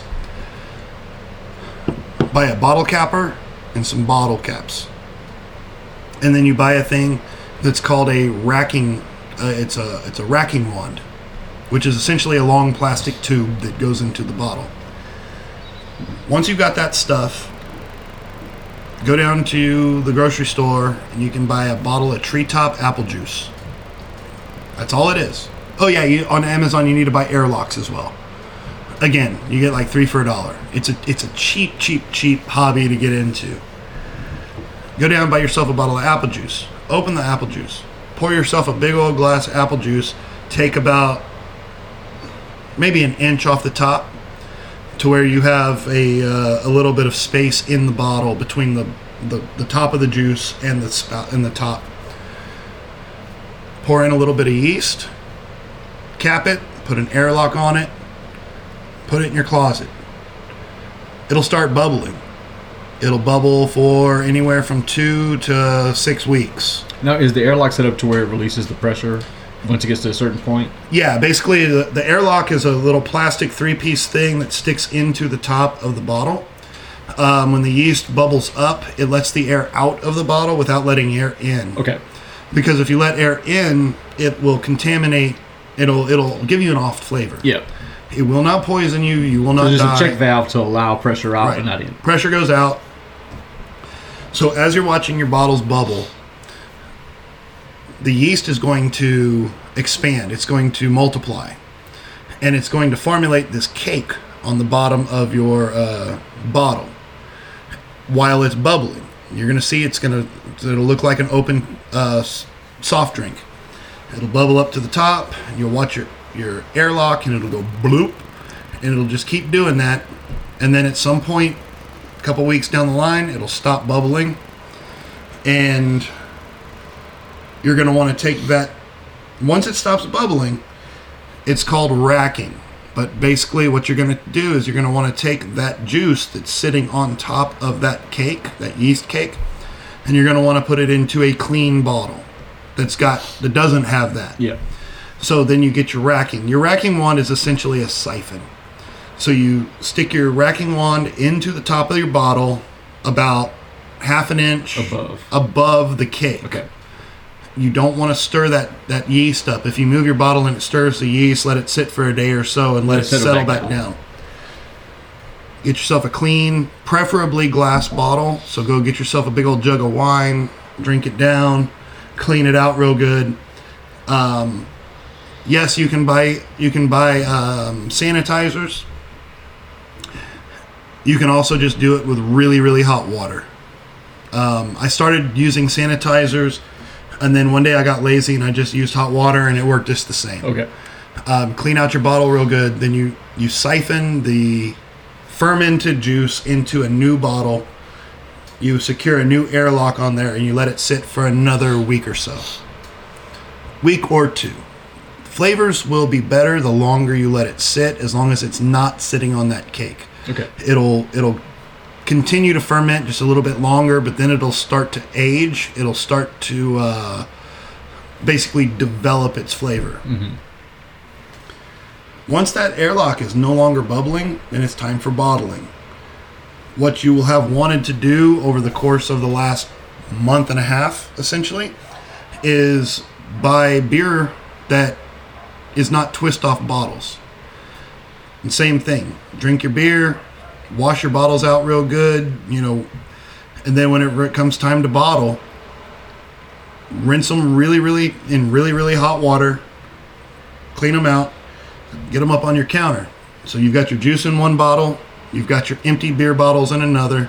Buy a bottle capper and some bottle caps. And then you buy a thing that's called a racking. Uh, it's a it's a racking wand, which is essentially a long plastic tube that goes into the bottle. Once you've got that stuff, go down to the grocery store and you can buy a bottle of Treetop apple juice. That's all it is. Oh yeah, you, on Amazon you need to buy airlocks as well. Again, you get like three for a dollar. It's a it's a cheap, cheap, cheap hobby to get into. Go down and buy yourself a bottle of apple juice. Open the apple juice. Pour yourself a big old glass of apple juice. Take about maybe an inch off the top to where you have a uh, a little bit of space in the bottle between the, the, the top of the juice and the spout and the top. Pour in a little bit of yeast. Cap it. Put an airlock on it. Put it in your closet. It'll start bubbling. It'll bubble for anywhere from two to six weeks. Now, is the airlock set up to where it releases the pressure once it gets to a certain point? Yeah, basically the, the airlock is a little plastic three-piece thing that sticks into the top of the bottle. Um, when the yeast bubbles up, it lets the air out of the bottle without letting air in. Okay. Because if you let air in, it will contaminate. It'll it'll give you an off flavor. Yeah. It will not poison you. You will not so there's die. a check valve to allow pressure out right. and not in. Pressure goes out. So as you're watching your bottles bubble, the yeast is going to expand. It's going to multiply. And it's going to formulate this cake on the bottom of your uh, bottle while it's bubbling. You're going to see it's going to it'll look like an open uh, soft drink. It'll bubble up to the top. And you'll watch your, your airlock and it'll go bloop. And it'll just keep doing that. And then at some point, a couple weeks down the line, it'll stop bubbling. And you're going to want to take that. Once it stops bubbling, it's called racking. But basically what you're going to do is you're going to want to take that juice that's sitting on top of that cake, that yeast cake, and you're going to want to put it into a clean bottle that's got that doesn't have that. Yeah. So then you get your racking. Your racking wand is essentially a siphon. So you stick your racking wand into the top of your bottle about half an inch Above. above the cake. Okay. You don't want to stir that, that yeast up. If you move your bottle and it stirs the yeast, let it sit for a day or so and let, let it settle, settle back, back down. down. Get yourself a clean, preferably glass bottle. So go get yourself a big old jug of wine, drink it down, clean it out real good. Um, yes, you can buy you can buy um, sanitizers. You can also just do it with really, really hot water. Um, I started using sanitizers, and then one day I got lazy and I just used hot water, and it worked just the same. Okay. Um, clean out your bottle real good. Then you, you siphon the fermented juice into a new bottle. You secure a new airlock on there, and you let it sit for another week or so. Week or two. Flavors will be better the longer you let it sit, as long as it's not sitting on that cake. Okay. It'll it'll continue to ferment just a little bit longer, but then it'll start to age. It'll start to uh, basically develop its flavor. Mm-hmm. Once that airlock is no longer bubbling, then it's time for bottling. What you will have wanted to do over the course of the last month and a half, essentially, is buy beer that is not twist-off bottles. And same thing. Drink your beer, wash your bottles out real good, you know, and then when it comes time to bottle, rinse them really, really, in really, really hot water, clean them out, get them up on your counter. So you've got your juice in one bottle, you've got your empty beer bottles in another.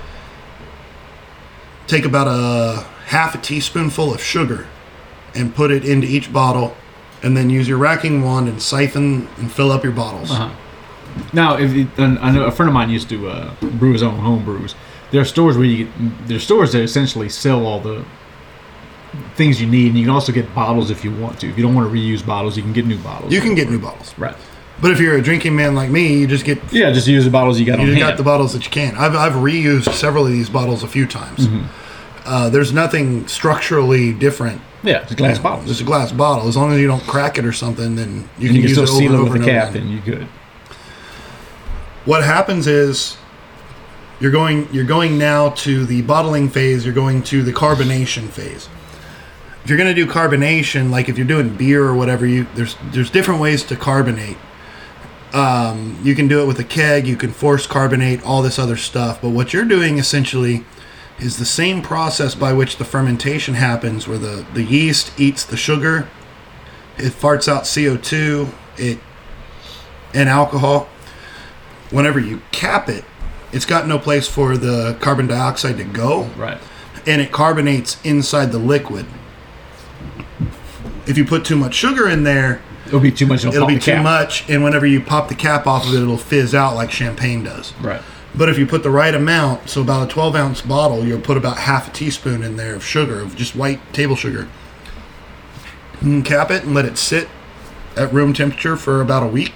Take about a half a teaspoonful of sugar and put it into each bottle, and then use your racking wand and siphon and fill up your bottles. Uh-huh. Now, if you, and I know a friend of mine used to uh, brew his own home brews. There are stores where you get, there are stores that essentially sell all the things you need, and you can also get bottles if you want to. If you don't want to reuse bottles, you can get new bottles. You can get new bottles, right? But if you're a drinking man like me, you just get yeah, just use the bottles you got. You on just hand. got the bottles that you can. I've I've reused several of these bottles a few times. Mm-hmm. Uh, there's nothing structurally different. Yeah, it's a glass you know, bottle. It's a glass bottle. As long as you don't crack it or something, then you and can, you can use still it over seal and it over with the and cap, over and you're good. What happens is you're going you're going now to the bottling phase. You're going to the carbonation phase. If you're going to do carbonation, like if you're doing beer or whatever, you there's there's different ways to carbonate. Um, you can do it with a keg. You can force carbonate, all this other stuff. But what you're doing essentially is the same process by which the fermentation happens, where the, the yeast eats the sugar, it farts out C O two, it and alcohol. Whenever you cap it, it's got no place for the carbon dioxide to go. Right. And it carbonates inside the liquid. If you put too much sugar in there, it'll be too much. It'll, it'll pop be the too cap. much, and whenever you pop the cap off of it, it'll fizz out like champagne does. Right. But if you put the right amount, so about a twelve ounce bottle, you'll put about half a teaspoon in there of sugar, of just white table sugar. And cap it and let it sit at room temperature for about a week.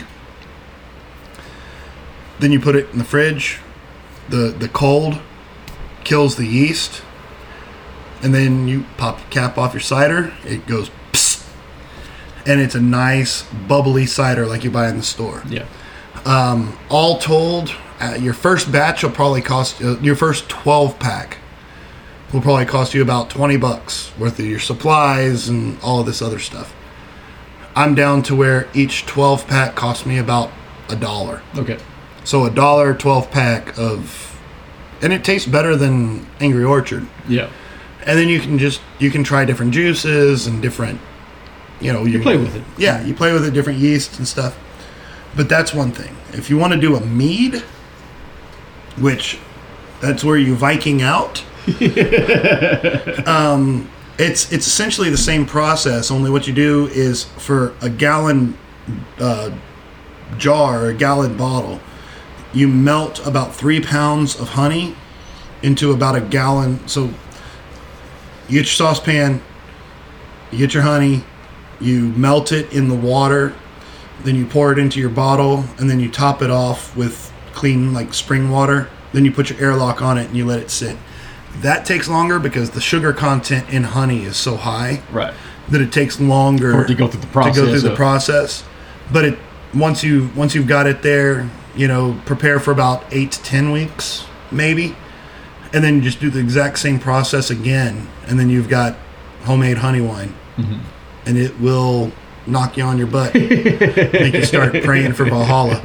Then you put it in the fridge. The the cold kills the yeast. And then you pop the cap off your cider. It goes psst. And it's a nice bubbly cider like you buy in the store. Yeah. Um, all told, uh, your first batch will probably cost uh, your first twelve pack will probably cost you about twenty bucks worth of your supplies and all of this other stuff. I'm down to where each twelve pack costs me about a dollar. Okay. So a dollar twelve pack of, and it tastes better than Angry Orchard. Yeah. And then you can just you can try different juices and different, you know, you play with it. Yeah, you play with it, different yeasts and stuff. But that's one thing. If you want to do a mead, which that's where you Viking out, um, it's it's essentially the same process. Only what you do is for a gallon uh, jar or a gallon bottle, you melt about three pounds of honey into about a gallon. So you get your saucepan, you get your honey, you melt it in the water. then you pour it into your bottle, and then you top it off with clean, like, spring water. Then you put your airlock on it and you let it sit. That takes longer because the sugar content in honey is so high Right. that it takes longer For it to go through the process To go through the of- process. But it once you once you've got it there, you know, prepare for about eight to ten weeks, maybe, and then you just do the exact same process again, and then you've got homemade honey wine, Mm-hmm. and it will knock you on your butt, make you start praying for Valhalla.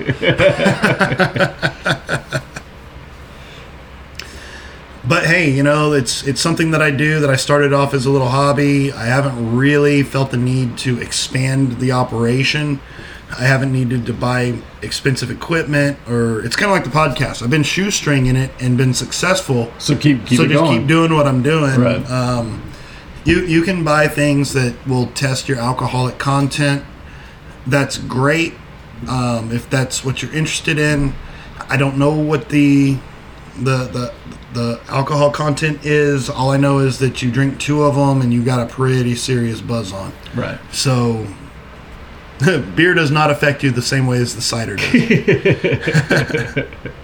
But hey, you know, it's it's something that I do that I started off as a little hobby. I haven't really felt the need to expand the operation. I haven't needed to buy expensive equipment, or it's kind of like the podcast. I've been shoestringing it and been successful. So keep keep so it just going. keep doing what I'm doing. Right. Um, you you can buy things that will test your alcoholic content. That's great um, if that's what you're interested in. I don't know what the the the the alcohol content is. All I know is that you drink two of them and you got a pretty serious buzz on. Right. So beer does not affect you the same way as the cider does.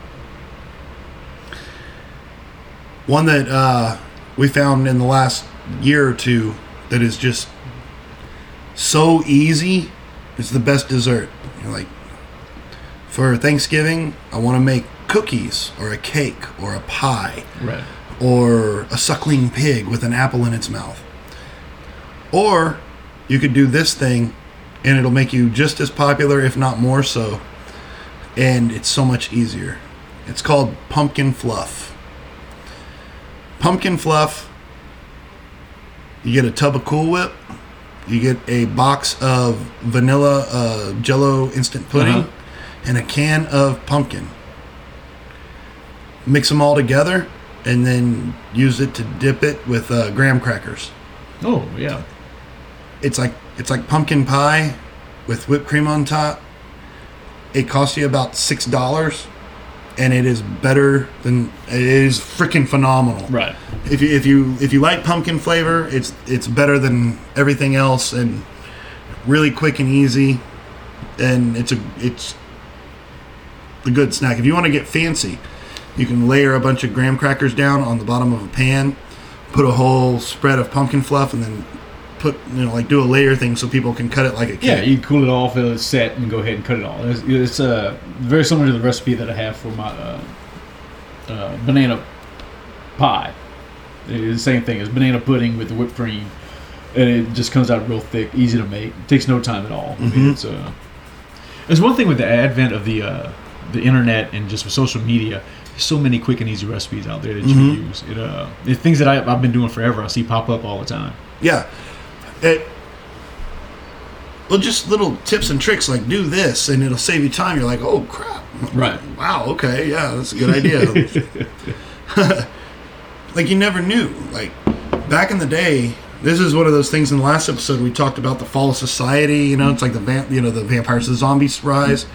One that uh, we found in the last year or two that is just so easy. It's the best dessert. You're like, for Thanksgiving, I want to make cookies or a cake or a pie, Right. or a suckling pig with an apple in its mouth. Or you could do this thing and it'll make you just as popular, if not more so, and it's so much easier. It's called pumpkin fluff. Pumpkin fluff, you get a tub of Cool Whip, you get a box of vanilla uh, Jell-O instant pudding, Uh-huh. and a can of pumpkin. Mix them all together, and then use it to dip it with uh, graham crackers. Oh yeah. It's like it's like pumpkin pie with whipped cream on top. It costs you about six dollars, and it is better than it is freaking phenomenal. Right. If you if you if you like pumpkin flavor, it's it's better than everything else, and really quick and easy, and it's a it's a good snack. If you want to get fancy, you can layer a bunch of graham crackers down on the bottom of a pan, put a whole spread of pumpkin fluff, and then put, you know, like do a layer thing so people can cut it like a cake. Yeah, you cool it off, let it set, and go ahead and cut it all. It's, it's uh, very similar to the recipe that I have for my uh, uh, banana pie. It's the same thing. It's banana pudding with the whipped cream, and it just comes out real thick, easy to make. It takes no time at all. I mean, Mhm. it's uh, there's one thing with the advent of the uh, the internet and just social media. There's so many quick and easy recipes out there that you Mhm. can use. It uh, it's things that I, I've been doing forever. I see pop up all the time. Yeah. It, well, just little tips and tricks like do this and it'll save you time. You're like, oh crap. Right. Wow, okay, yeah, that's a good idea. Like you never knew. Like back in the day, this is one of those things in the last episode we talked about the fall of society, you know, it's like the vamp, you know, the vampires, the zombies rise.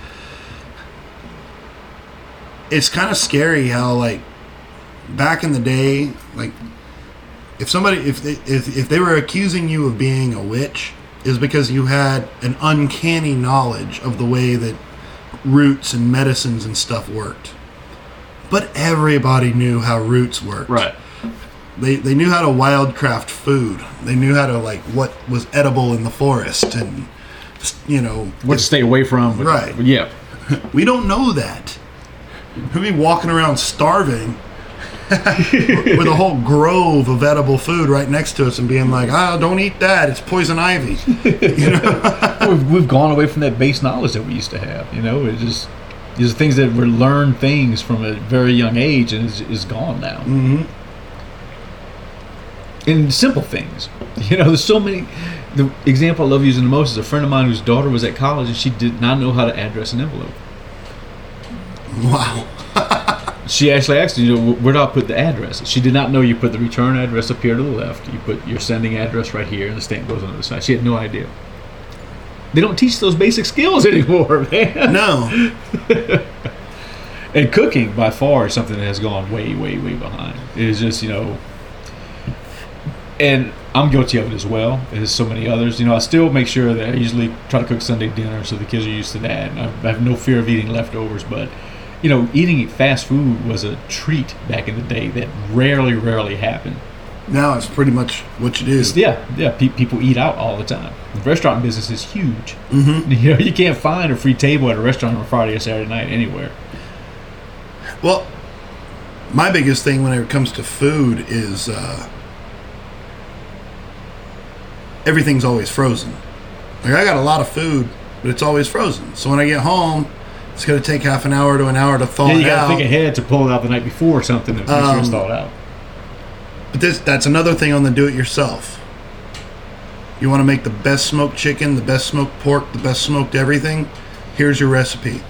It's kind of scary how like back in the day, like if somebody if they, if if they were accusing you of being a witch, is because you had an uncanny knowledge of the way that roots and medicines and stuff worked. But everybody knew how roots worked. Right. They they knew how to wildcraft food. They knew how to like what was edible in the forest and you know What to stay away from. But, Right. But yeah. we don't know that. We'd be walking around starving with a whole grove of edible food right next to us and being like, ah, oh, don't eat that. It's poison ivy. You know? we've, we've gone away from that base knowledge that we used to have. You know, it's just these are things that were learned things from a very young age, and is is gone now. Mm-hmm. And simple things, you know, there's so many. The example I love using the most is a friend of mine whose daughter was at college and she did not know how to address an envelope. Wow. She actually asked, you know, where do I put the address? She did not know you put the return address up here to the left. You put your sending address right here, and the stamp goes on the other side. She had no idea. They don't teach those basic skills anymore, man. No. And cooking, by far, is something that has gone way, way, way behind. It is just, you know... And I'm guilty of it as well, as so many others. You know, I still make sure that I usually try to cook Sunday dinner so the kids are used to that. And I have no fear of eating leftovers, but, you know, eating fast food was a treat back in the day that rarely, rarely happened. Now it's pretty much what you do. It's, yeah, yeah. Pe- people eat out all the time. The restaurant business is huge. Mm-hmm. You know, you can't find a free table at a restaurant on Friday or Saturday night anywhere. Well, my biggest thing when it comes to food is uh, everything's always frozen. Like, I got a lot of food, but it's always frozen. So when I get home, it's going to take half an hour to an hour to thaw Yeah, you it got to out. think ahead to pull it out the night before or something to make sure it's Um, thawed out. But this, that's another thing on the do-it-yourself. You want to make the best smoked chicken, the best smoked pork, the best smoked everything? Here's your recipe.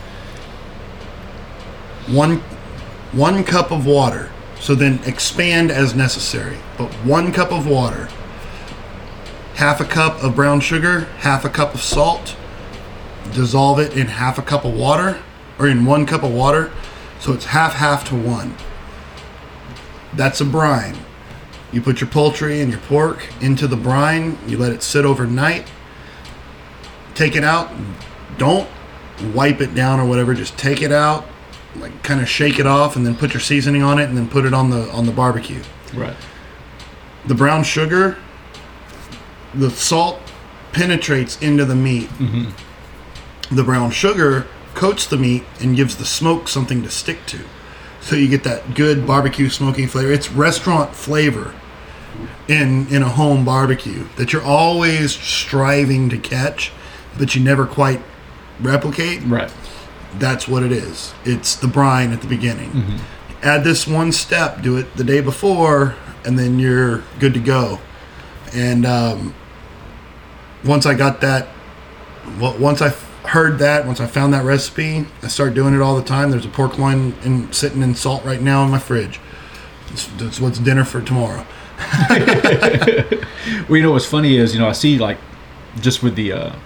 One, one cup of water. So then expand as necessary. But one cup of water. Half a cup of brown sugar, half a cup of salt. Dissolve it in half a cup of water, or in one cup of water. So it's half-half to one. That's a brine. You put your poultry and your pork into the brine. You let it sit overnight. Take it out. Don't wipe it down or whatever. Just take it out, like kind of shake it off, and then put your seasoning on it, and then put it on the on the barbecue. Right. The brown sugar, the salt penetrates into the meat. Mm-hmm. The brown sugar coats the meat and gives the smoke something to stick to. So you get that good barbecue smoking flavor. It's restaurant flavor in in a home barbecue that you're always striving to catch, but you never quite replicate. Right. That's what it is. It's the brine at the beginning. Mm-hmm. Add this one step, do it the day before, and then you're good to go. And um, once I got that, well, once I heard that, once I found that recipe, I started doing it all the time. There's a pork loin in, sitting in salt right now in my fridge. That's, that's what's dinner for tomorrow. Well, you know what's funny is, you know, I see, like, just with the uh,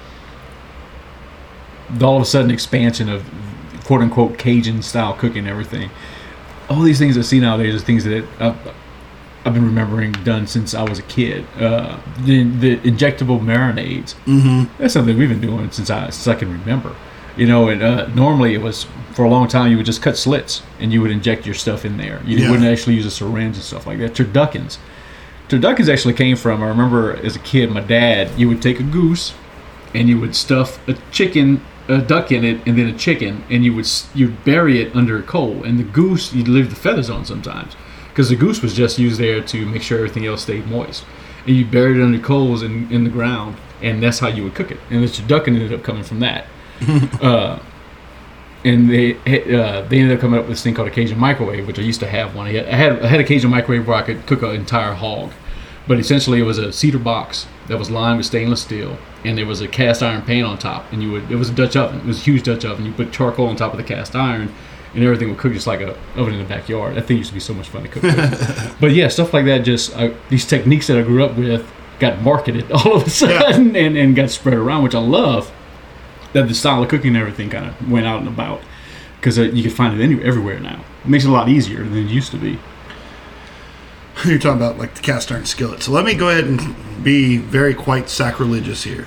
the all of a sudden expansion of quote unquote Cajun style cooking and everything. All these things I see nowadays are things that I've, I've been remembering done since I was a kid. Uh, the, the injectable marinades. Mm-hmm. That's something we've been doing since I since I can remember. You know, and uh, normally it was, for a long time, you would just cut slits and you would inject your stuff in there. You Yeah. wouldn't actually use a syringe and stuff like that. Turduckens. Turduckens actually came from, I remember as a kid, my dad, you would take a goose and you would stuff a chicken, a duck in it, and then a chicken, and you would you'd bury it under a coal. And the goose, you'd leave the feathers on sometimes, because the goose was just used there to make sure everything else stayed moist. And you buried it under coals in, in the ground, and that's how you would cook it. And the turducken ended up coming from that. uh, and they uh, they ended up coming up with this thing called a Cajun microwave, which I used to have one. I had I had a Cajun microwave where I could cook an entire hog, but essentially it was a cedar box that was lined with stainless steel, and there was a cast iron pan on top. And you would it was a Dutch oven. It was a huge Dutch oven. You put charcoal on top of the cast iron, and everything would cook just like a oven in the backyard. That thing used to be so much fun to cook with. But yeah, stuff like that. Just uh, these techniques that I grew up with got marketed all of a sudden, yeah. and and got spread around, which I love. That the style of cooking and everything kind of went out and about, because uh, you can find it anywhere, everywhere now. It makes it a lot easier than it used to be. You're talking about like the cast iron skillet. So let me go ahead and be very quite sacrilegious here.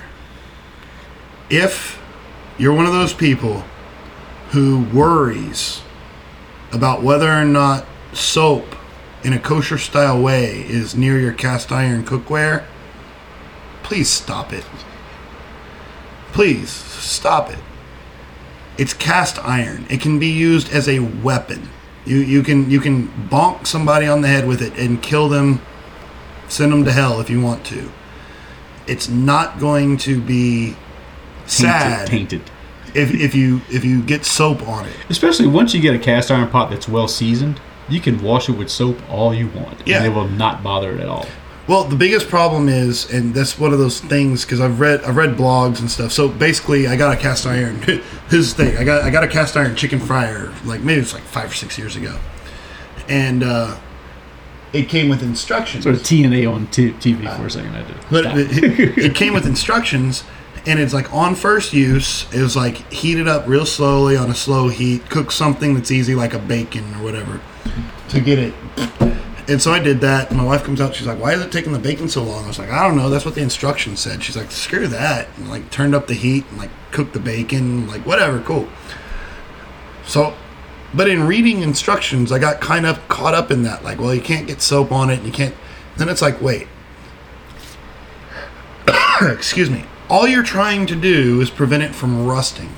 If you're one of those people who worries about whether or not soap in a kosher style way is near your cast iron cookware, please stop it. Please stop it. It's cast iron. It can be used as a weapon. You you can you can bonk somebody on the head with it and kill them, send them to hell if you want to. It's not going to be sad tainted, tainted. if if you if you get soap on it. Especially once you get a cast iron pot that's well seasoned, you can wash it with soap all you want, yeah. and it will not bother it at all. Well, the biggest problem is, and that's one of those things, because I've read I've read blogs and stuff. So basically, I got a cast iron. Here's the thing: I got I got a cast iron chicken fryer, like maybe it's like five or six years ago, and uh, it came with instructions. Sort of T N A on t- T V for a second. I did. But it, it, it came with instructions, and it's like on first use, it was like heat it up real slowly on a slow heat. Cook something that's easy, like a bacon or whatever, to get it. And so I did that. And my wife comes out. She's like, "Why is it taking the bacon so long?" I was like, "I don't know. That's what the instructions said." She's like, "Screw that." And like turned up the heat and like cooked the bacon. Like whatever, cool. So, but in reading instructions, I got kind of caught up in that. Like, well, you can't get soap on it, and you can't. Then it's like, wait. Excuse me. All you're trying to do is prevent it from rusting.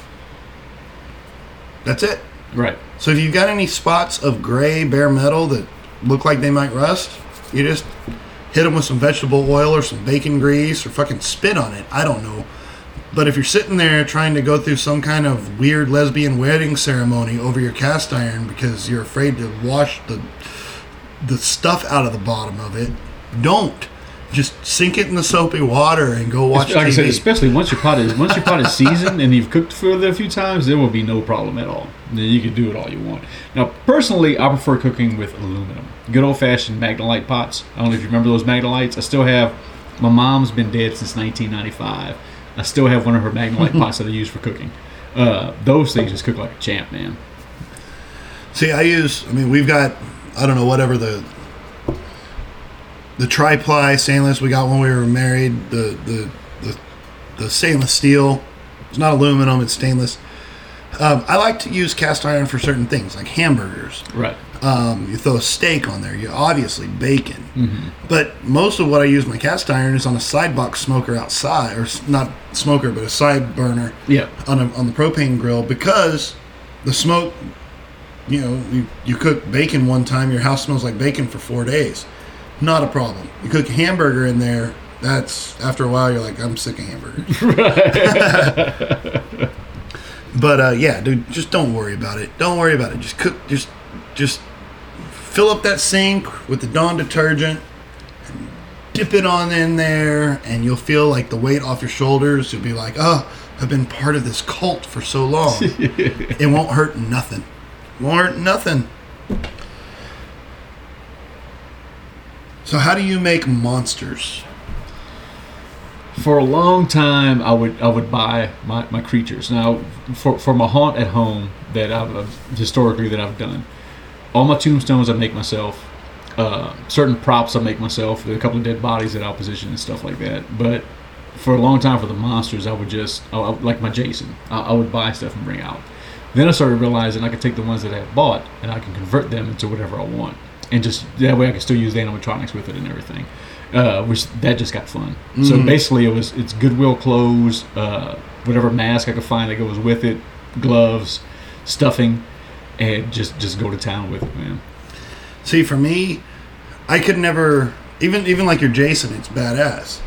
That's it. Right. So if you've got any spots of gray bare metal that look like they might rust, you just hit them with some vegetable oil or some bacon grease or fucking spit on it. I don't know. But if you're sitting there trying to go through some kind of weird lesbian wedding ceremony over your cast iron because you're afraid to wash the the stuff out of the bottom of it, don't. Just sink it in the soapy water and go watch like T V. I said, especially once your pot is once your pot is seasoned and you've cooked food there a few times, there will be no problem at all. Then you can do it all you want. Now, personally, I prefer cooking with aluminum. Good old-fashioned Magnolite pots. I don't know if you remember those Magnolites. I still have. My mom's been dead since nineteen ninety-five. I still have one of her Magnolite pots that I use for cooking. Uh, those things just cook like a champ, man. See, I use. I mean, we've got. I don't know whatever the. The tri-ply stainless we got when we were married, the, the the the stainless steel. It's not aluminum, it's stainless. Um, I like to use cast iron for certain things, like hamburgers. Right. Um, you throw a steak on there, you obviously bacon. Mm-hmm. But most of what I use my cast iron is on a side box smoker outside, or s- not smoker, but a side burner. Yeah. On a, on the propane grill, because the smoke. You know, you, you cook bacon one time, your house smells like bacon for four days. Not a problem. You cook a hamburger in there, that's, after a while, you're like, I'm sick of hamburgers. But, uh, yeah, dude, just don't worry about it. Don't worry about it. Just cook, just, just fill up that sink with the Dawn detergent, and dip it on in there, and you'll feel like the weight off your shoulders. You'll be like, oh, I've been part of this cult for so long. It won't hurt nothing. It won't hurt nothing. So how do you make monsters? For a long time, I would I would buy my, my creatures. Now, for for my haunt at home that I've uh, historically that I've done, all my tombstones I make myself. Uh, certain props I make myself. There are a couple of dead bodies that I'll position and stuff like that. But for a long time, for the monsters, I would just I, I, like my Jason. I, I would buy stuff and bring out. Then I started realizing I could take the ones that I had bought and I can convert them into whatever I want. And just that way I can still use the animatronics with it and everything, uh, which that just got fun. Mm. So basically, it was it's Goodwill clothes, uh, whatever mask I could find that goes with it, gloves, stuffing, and just just go to town with it, man. See, for me, I could never even even like your Jason. It's badass.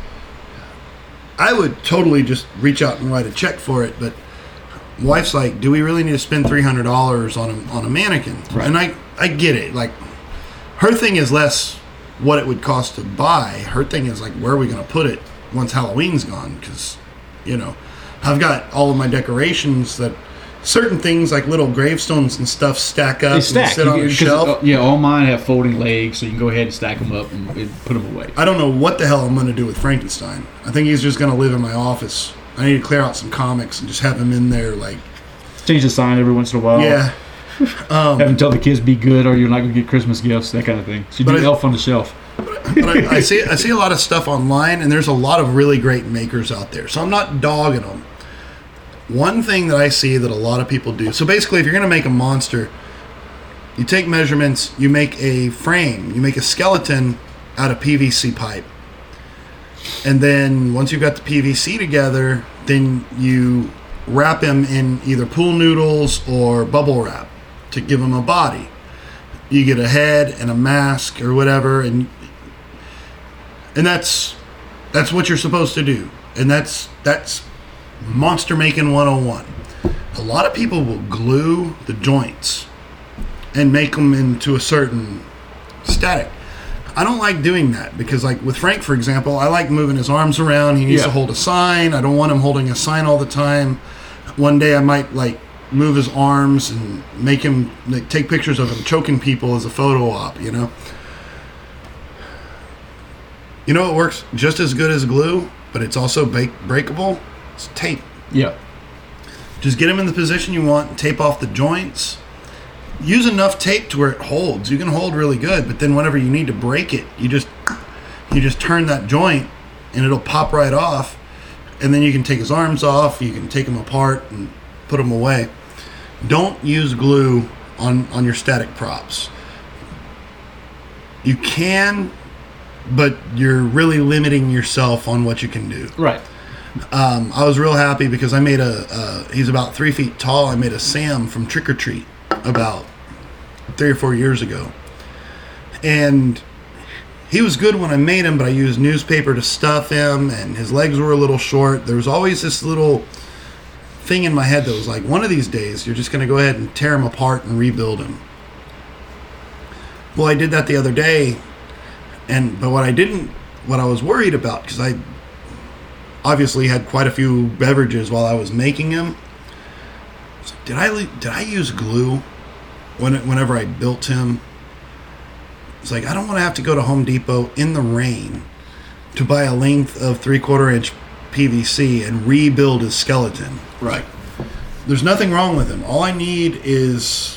I would totally just reach out and write a check for it, but wife's like, "Do we really need to spend three hundred dollars on a on a mannequin?" Right. And I I get it, like. Her thing is less what it would cost to buy. Her thing is like, where are we going to put it once Halloween's gone? Because, you know, I've got all of my decorations that certain things like little gravestones and stuff stack up They stack. and sit on You- a 'cause, shelf. uh, yeah, all mine have folding legs, so you can go ahead and stack them up and, and put them away. I don't know what the hell I'm going to do with Frankenstein. I think he's just going to live in my office. I need to clear out some comics and just have him in there, like, Change the sign every once in a while. yeah. Have them tell the kids be good or you're not going to get Christmas gifts, that kind of thing. So you But do I- Elf on the Shelf. But I, I see I see a lot of stuff online, and there's a lot of really great makers out there. So I'm not dogging them. One thing that I see that a lot of people do. So basically, if you're going to make a monster, you take measurements, you make a frame, you make a skeleton out of P V C pipe. And then once you've got the P V C together, then you wrap him in either pool noodles or bubble wrap to give him a body. You get a head and a mask or whatever, and and that's that's what you're supposed to do. And that's that's monster making one oh one. A lot of people will glue the joints and make them into a certain static. I don't like doing that because, like with Frank, for example, I like moving his arms around. He needs Yeah. to hold a sign. I don't want him holding a sign all the time. One day I might like move his arms and make him like, take pictures of him choking people as a photo op, you know? You know what works just as good as glue, but it's also bake- breakable? It's tape. Yeah. Just get him in the position you want, tape off the joints, use enough tape to where it holds. You can hold really good, but then whenever you need to break it, you just you just turn that joint and it'll pop right off. And then you can take his arms off, you can take them apart and put them away. Don't use glue on, on your static props. You can, but you're really limiting yourself on what you can do. Right. Um, I was real happy because I made a, uh, he's about three feet tall. I made a Sam from Trick or Treat about three or four years ago. And he was good when I made him, but I used newspaper to stuff him, and his legs were a little short. There was always this little thing in my head that was like, one of these days, you're just going to go ahead and tear him apart and rebuild him. Well, I did that the other day, and but what I didn't, what I was worried about, because I obviously had quite a few beverages while I was making him. was like, did I did I use glue when whenever I built him? It's like, I don't want to have to go to Home Depot in the rain to buy a length of three-quarter inch P V C and rebuild his skeleton. Right. There's nothing wrong with him. All I need is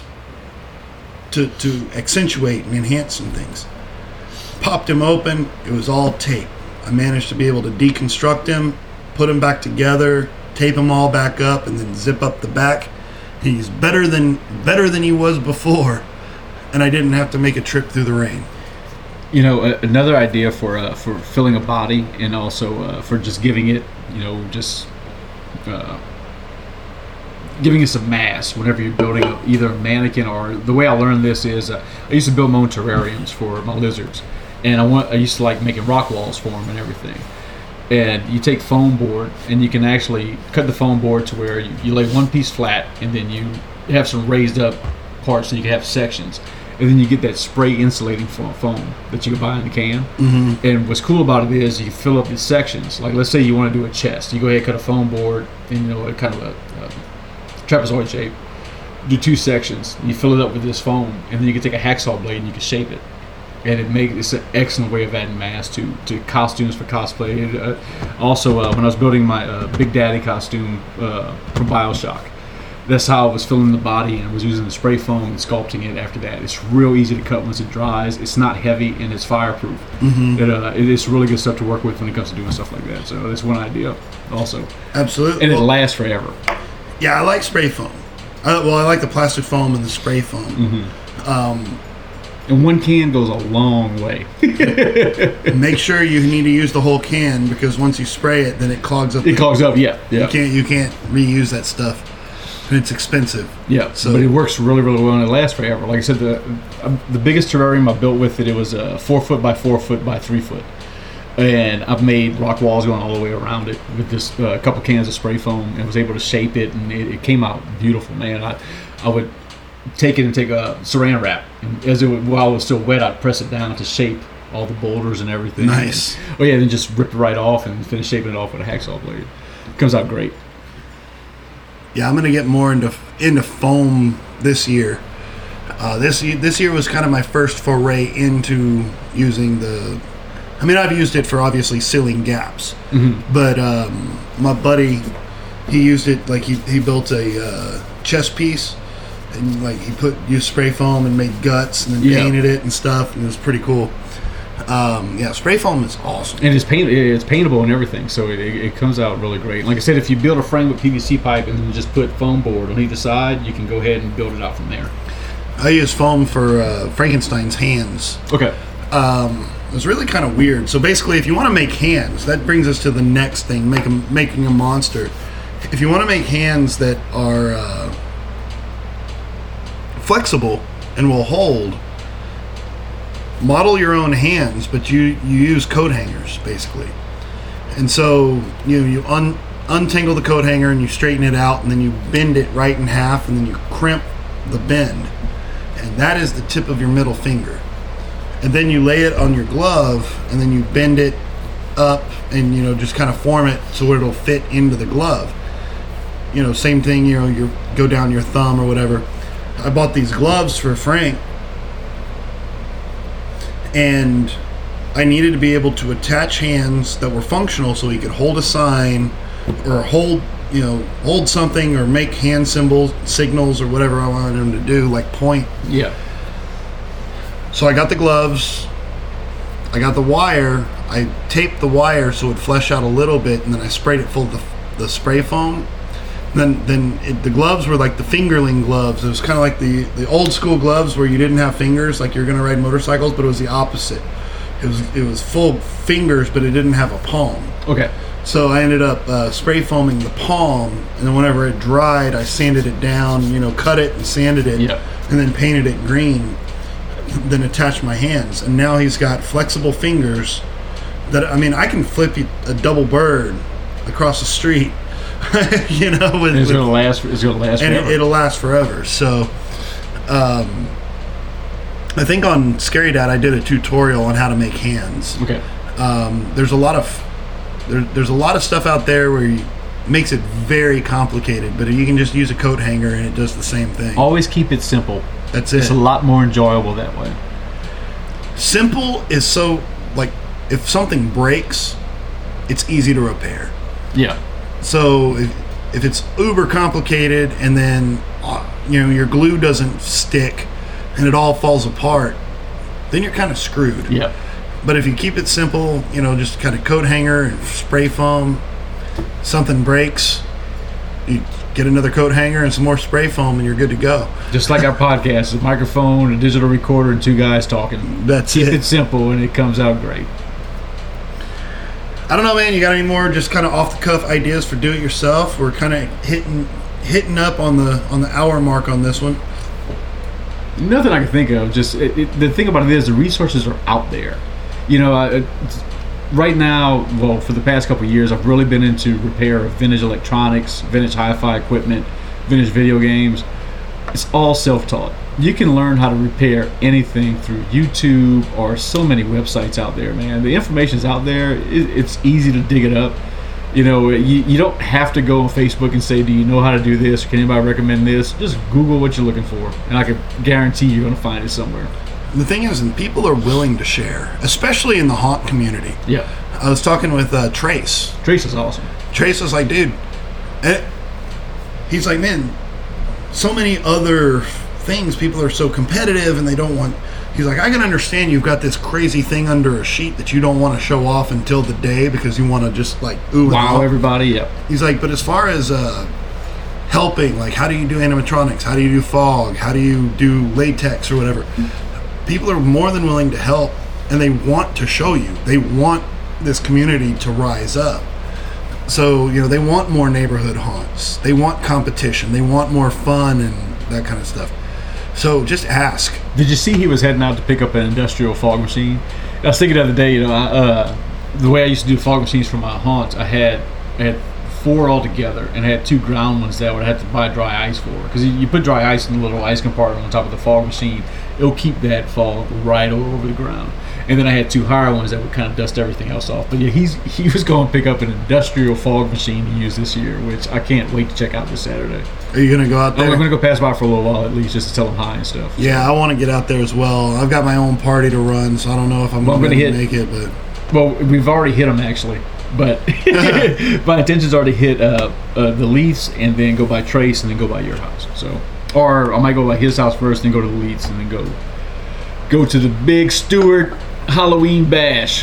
to to accentuate and enhance some things. Popped him open. It was all tape. I managed to be able to deconstruct him, put him back together, tape him all back up, and then zip up the back. He's better than better than he was before, and I didn't have to make a trip through the rain. You know, a, another idea for uh, for filling a body, and also uh, for just giving it, you know, just uh, giving it some mass whenever you're building a, either a mannequin or the way I learned this is uh, I used to build my own terrariums for my lizards, and I want I used to like making rock walls for them and everything. And you take foam board, and you can actually cut the foam board to where you, you lay one piece flat, and then you have some raised up parts so you can have sections. And then you get that spray insulating foam that you can buy in the can. Mm-hmm. And what's cool about it is you fill up the sections. Like, let's say you want to do a chest. You go ahead and cut a foam board in, you know, a kind of a, a trapezoid shape. Do two sections. You fill it up with this foam, and then you can take a hacksaw blade and you can shape it. And it makes it's an excellent way of adding mass to, to costumes for cosplay. And, uh, also, uh, when I was building my uh, Big Daddy costume uh, for BioShock, that's how I was filling the body, and I was using the spray foam and sculpting it after that. It's real easy to cut once it dries. It's not heavy, and it's fireproof. Mm-hmm. It, uh, it is really good stuff to work with when it comes to doing stuff like that. So that's one idea also. Absolutely. And well, it lasts forever. Yeah, I like spray foam. I, well, I like the plastic foam and the spray foam. Mm-hmm. Um, and one can goes a long way. Make sure you need to use the whole can, because once you spray it, then it clogs up. It clogs up, yeah. yeah. You can't you can't reuse that stuff. And it's expensive. Yeah, so, but it works really, really well, and it lasts forever. Like I said, the uh, the biggest terrarium I built with it, it was a four foot by four foot by three foot, and I've made rock walls going all the way around it with just uh, a couple cans of spray foam, and was able to shape it, and it, it came out beautiful, man. I I would take it and take a saran wrap, and as it would, while it was still wet, I'd press it down to shape all the boulders and everything. Nice. And, oh yeah, then just rip it right off and finish shaping it off with a hacksaw blade. It comes out great. Yeah, I'm gonna get more into into foam this year. Uh, this this year was kind of my first foray into using the. I mean, I've used it for obviously sealing gaps, mm-hmm. but um, my buddy, he used it like he he built a uh, chest piece, and like he put used spray foam and made guts and then yeah. painted it and stuff, and it was pretty cool. Um, yeah, spray foam is awesome, and it's paint it's paintable and everything, so it, it, it comes out really great. Like I said, if you build a frame with P V C pipe and then just put foam board on either side, you can go ahead and build it out from there. I use foam for uh, Frankenstein's hands. Okay. Um, it was really kind of weird. So basically, if you want to make hands, that brings us to the next thing: make a, making a monster. If you want to make hands that are uh, flexible and will hold. Model your own hands, but you, you use coat hangers basically, and so you you un, untangle the coat hanger and you straighten it out, and then you bend it right in half, and then you crimp the bend, and that is the tip of your middle finger, and then you lay it on your glove, and then you bend it up, and you know just kind of form it so it'll fit into the glove. You know, same thing. You know, you go down your thumb or whatever. I bought these gloves for Frank. And I needed to be able to attach hands that were functional so he could hold a sign or hold you know, hold something or make hand symbols, signals, or whatever I wanted him to do, like point. Yeah. So I got the gloves. I got the wire. I taped the wire so it would flesh out a little bit, and then I sprayed it full of the, the spray foam. Then, then it, the gloves were like the fingerling gloves. It was kind of like the, the old school gloves where you didn't have fingers, like you're going to ride motorcycles, but it was the opposite. It was it was full fingers, but it didn't have a palm. Okay. So I ended up uh, spray foaming the palm, and then whenever it dried, I sanded it down, you know, cut it and sanded it, Yep. and then painted it green, then attached my hands. And now he's got flexible fingers that, I mean, I can flip a double bird across the street, you know. With, And it's with, gonna last. It's gonna last and forever. it, it'll last forever. So, um, I think on Scary Dad, I did a tutorial on how to make hands. okay. Um, there's a lot of there, there's a lot of stuff out there where you, makes it very complicated, but you can just use a coat hanger and it does the same thing. Always keep it simple. That's it. It's a lot more enjoyable that way. Simple is so, like, if something breaks, it's easy to repair. Yeah. So if, if it's uber complicated and then uh, you know, your glue doesn't stick and it all falls apart, then you're kind of screwed. Yeah. But if you keep it simple, you know, just kind of coat hanger and spray foam, something breaks, you get another coat hanger and some more spray foam and you're good to go. Just like our podcast, a microphone, a digital recorder, and two guys talking. That's Keep it. it simple and it comes out great. I don't know, man. You got any more just kind of off the cuff ideas for do it yourself? We're kind of hitting hitting up on the on the hour mark on this one. Nothing I can think of. Just it, it, the thing about it is the resources are out there. You know, I, it's- right now, well, for the past couple of years, I've really been into repair of vintage electronics, vintage hi-fi equipment, vintage video games. It's all self-taught. You can learn how to repair anything through YouTube or so many websites out there, man. The information's out there. It, it's easy to dig it up. You know, you, you don't have to go on Facebook and say, do you know how to do this? Can anybody recommend this? Just Google what you're looking for, and I can guarantee you're going to find it somewhere. The thing is, and people are willing to share, especially in the haunt community. Yeah. I was talking with uh, Trace. Trace is awesome. Trace was like, dude, eh, he's like, man, so many other things, people are so competitive and they don't want, he's like, I can understand you've got this crazy thing under a sheet that you don't want to show off until the day because you want to just like, ooh and Wow, ah. everybody, yep. He's like, but as far as uh, helping, like how do you do animatronics? How do you do fog? How do you do latex or whatever? People are more than willing to help, and they want to show you. They want this community to rise up. So, you know, they want more neighborhood haunts. They want competition. They want more fun and that kind of stuff. So just ask. Did you see he was heading out to pick up an industrial fog machine? I was thinking the other day, you know, I, uh, the way I used to do fog machines for my haunts, I had I had four altogether, and I had two ground ones that I would have to buy dry ice for. Because you, you put dry ice in a little ice compartment on top of the fog machine, it'll keep that fog right over the ground. And then I had two higher ones that would kind of dust everything else off. But yeah, he's he was going to pick up an industrial fog machine to use this year, which I can't wait to check out this Saturday. Are you going to go out I'm there? going to go pass by for a little while at least, just to tell him hi and stuff. Yeah, I want to get out there as well. I've got my own party to run, so I don't know if I'm Well, I'm going to gonna make it, but Well, we've already hit them actually, but my intention's already hit uh, uh, the Leafs and then go by Trace and then go by your house. So, or I might go by his house first, then go to the Leafs and then go go to the Big Stewart Halloween Bash.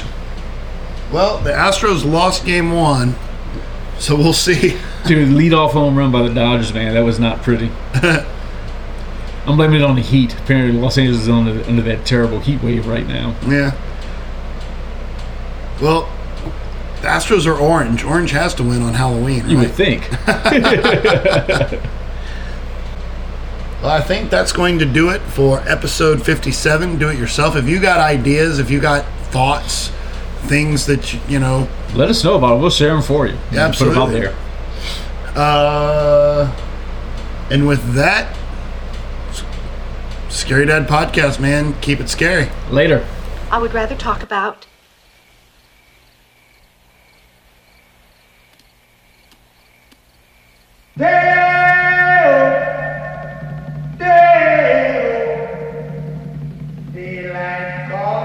well, the Astros lost game one, so we'll see. Dude, lead-off home run by the Dodgers, man. That was not pretty. I'm blaming it on the heat. Apparently, Los Angeles is under, under that terrible heat wave right now. Yeah. Well, the Astros are orange. Orange has to win on Halloween, right? You would think. Well, I think that's going to do it for episode fifty-seven. Do it yourself. If you got ideas, if you got thoughts, things that you, you know, Let us know about it. We'll share them for you. Yeah, Put them out absolutely. there. Uh, and with that, Scary Dad Podcast, man, keep it scary. Later. I would rather talk about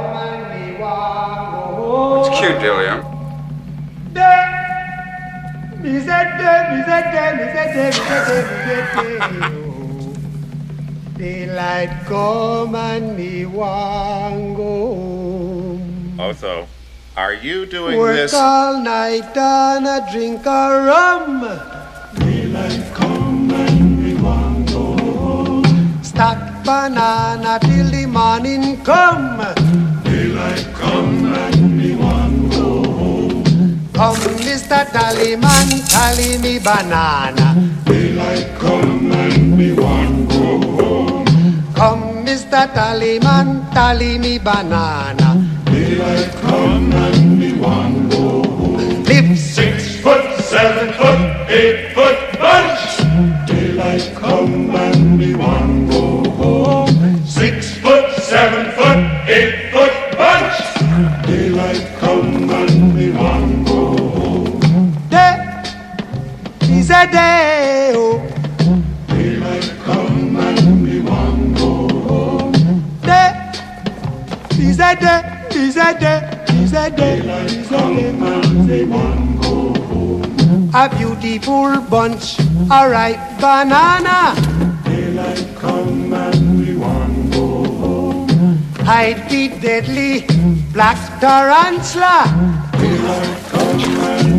It's cute, Delia. Daylight come and me want go home. Otho, are you doing Work this? all night and a drink a rum. Daylight come and me want go home. Stack banana till the morning come. Daylight come and me want go home. Come, Mister Tallyman, tally me banana. Daylight come and me want go home. Come, Mister Tallyman, tally me banana. Daylight come and me want go home. Live six foot, seven foot, eight foot bunch. Daylight come and me want go home. Six foot, seven foot, eight foot bunch. Daylight come and me want go home. Day is a day, oh. Daylight come and me want go home. Day is a day. Is a day, is a day, is a day, want go home. A beautiful bunch, a ripe banana. Daylight come and we want go home. Hide the deadly black tarantula. Daylight come and